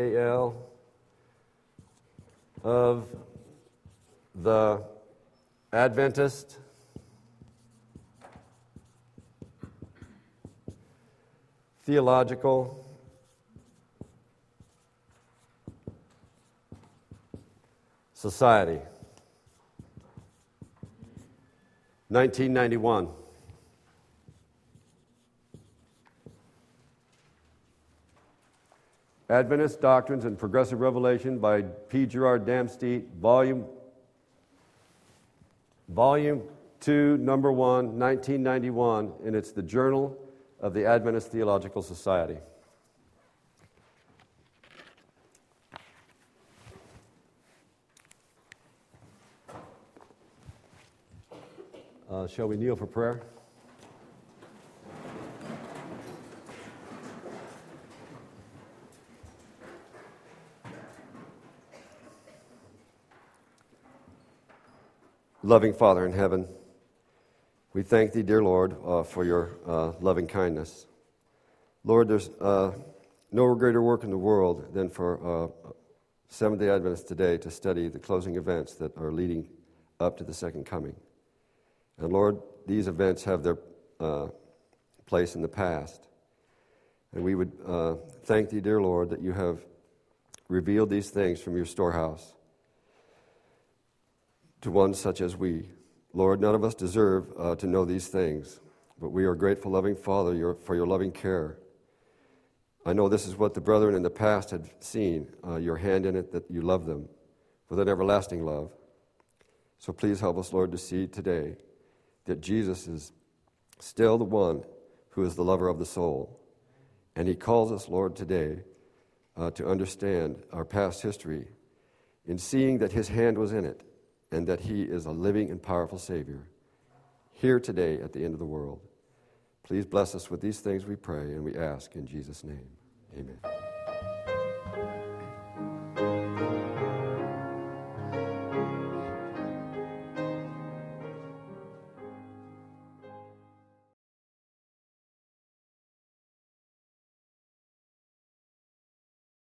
of the Adventist Theological Society, 1991. Adventist Doctrines and Progressive Revelation by P. Gerard Damsteed, Volume 2, Number 1, 1991, and it's the Journal of the Adventist Theological Society. Shall we kneel for prayer? Loving Father in heaven, we thank Thee, dear Lord, for Your loving kindness. Lord, there's no greater work in the world than for Seventh-day Adventists today to study the closing events that are leading up to the second coming. And Lord, these events have their place in the past. And we would thank Thee, dear Lord, that You have revealed these things from Your storehouse to one such as we. Lord, none of us deserve to know these things, but we are grateful, loving Father, for Your loving care. I know this is what the brethren in the past had seen, Your hand in it, that You love them with an everlasting love. So please help us, Lord, to see today that Jesus is still the one who is the lover of the soul. And He calls us, Lord, today to understand our past history in seeing that His hand was in it and that He is a living and powerful Savior here today at the end of the world. Please bless us with these things, we pray, and we ask in Jesus' name. Amen.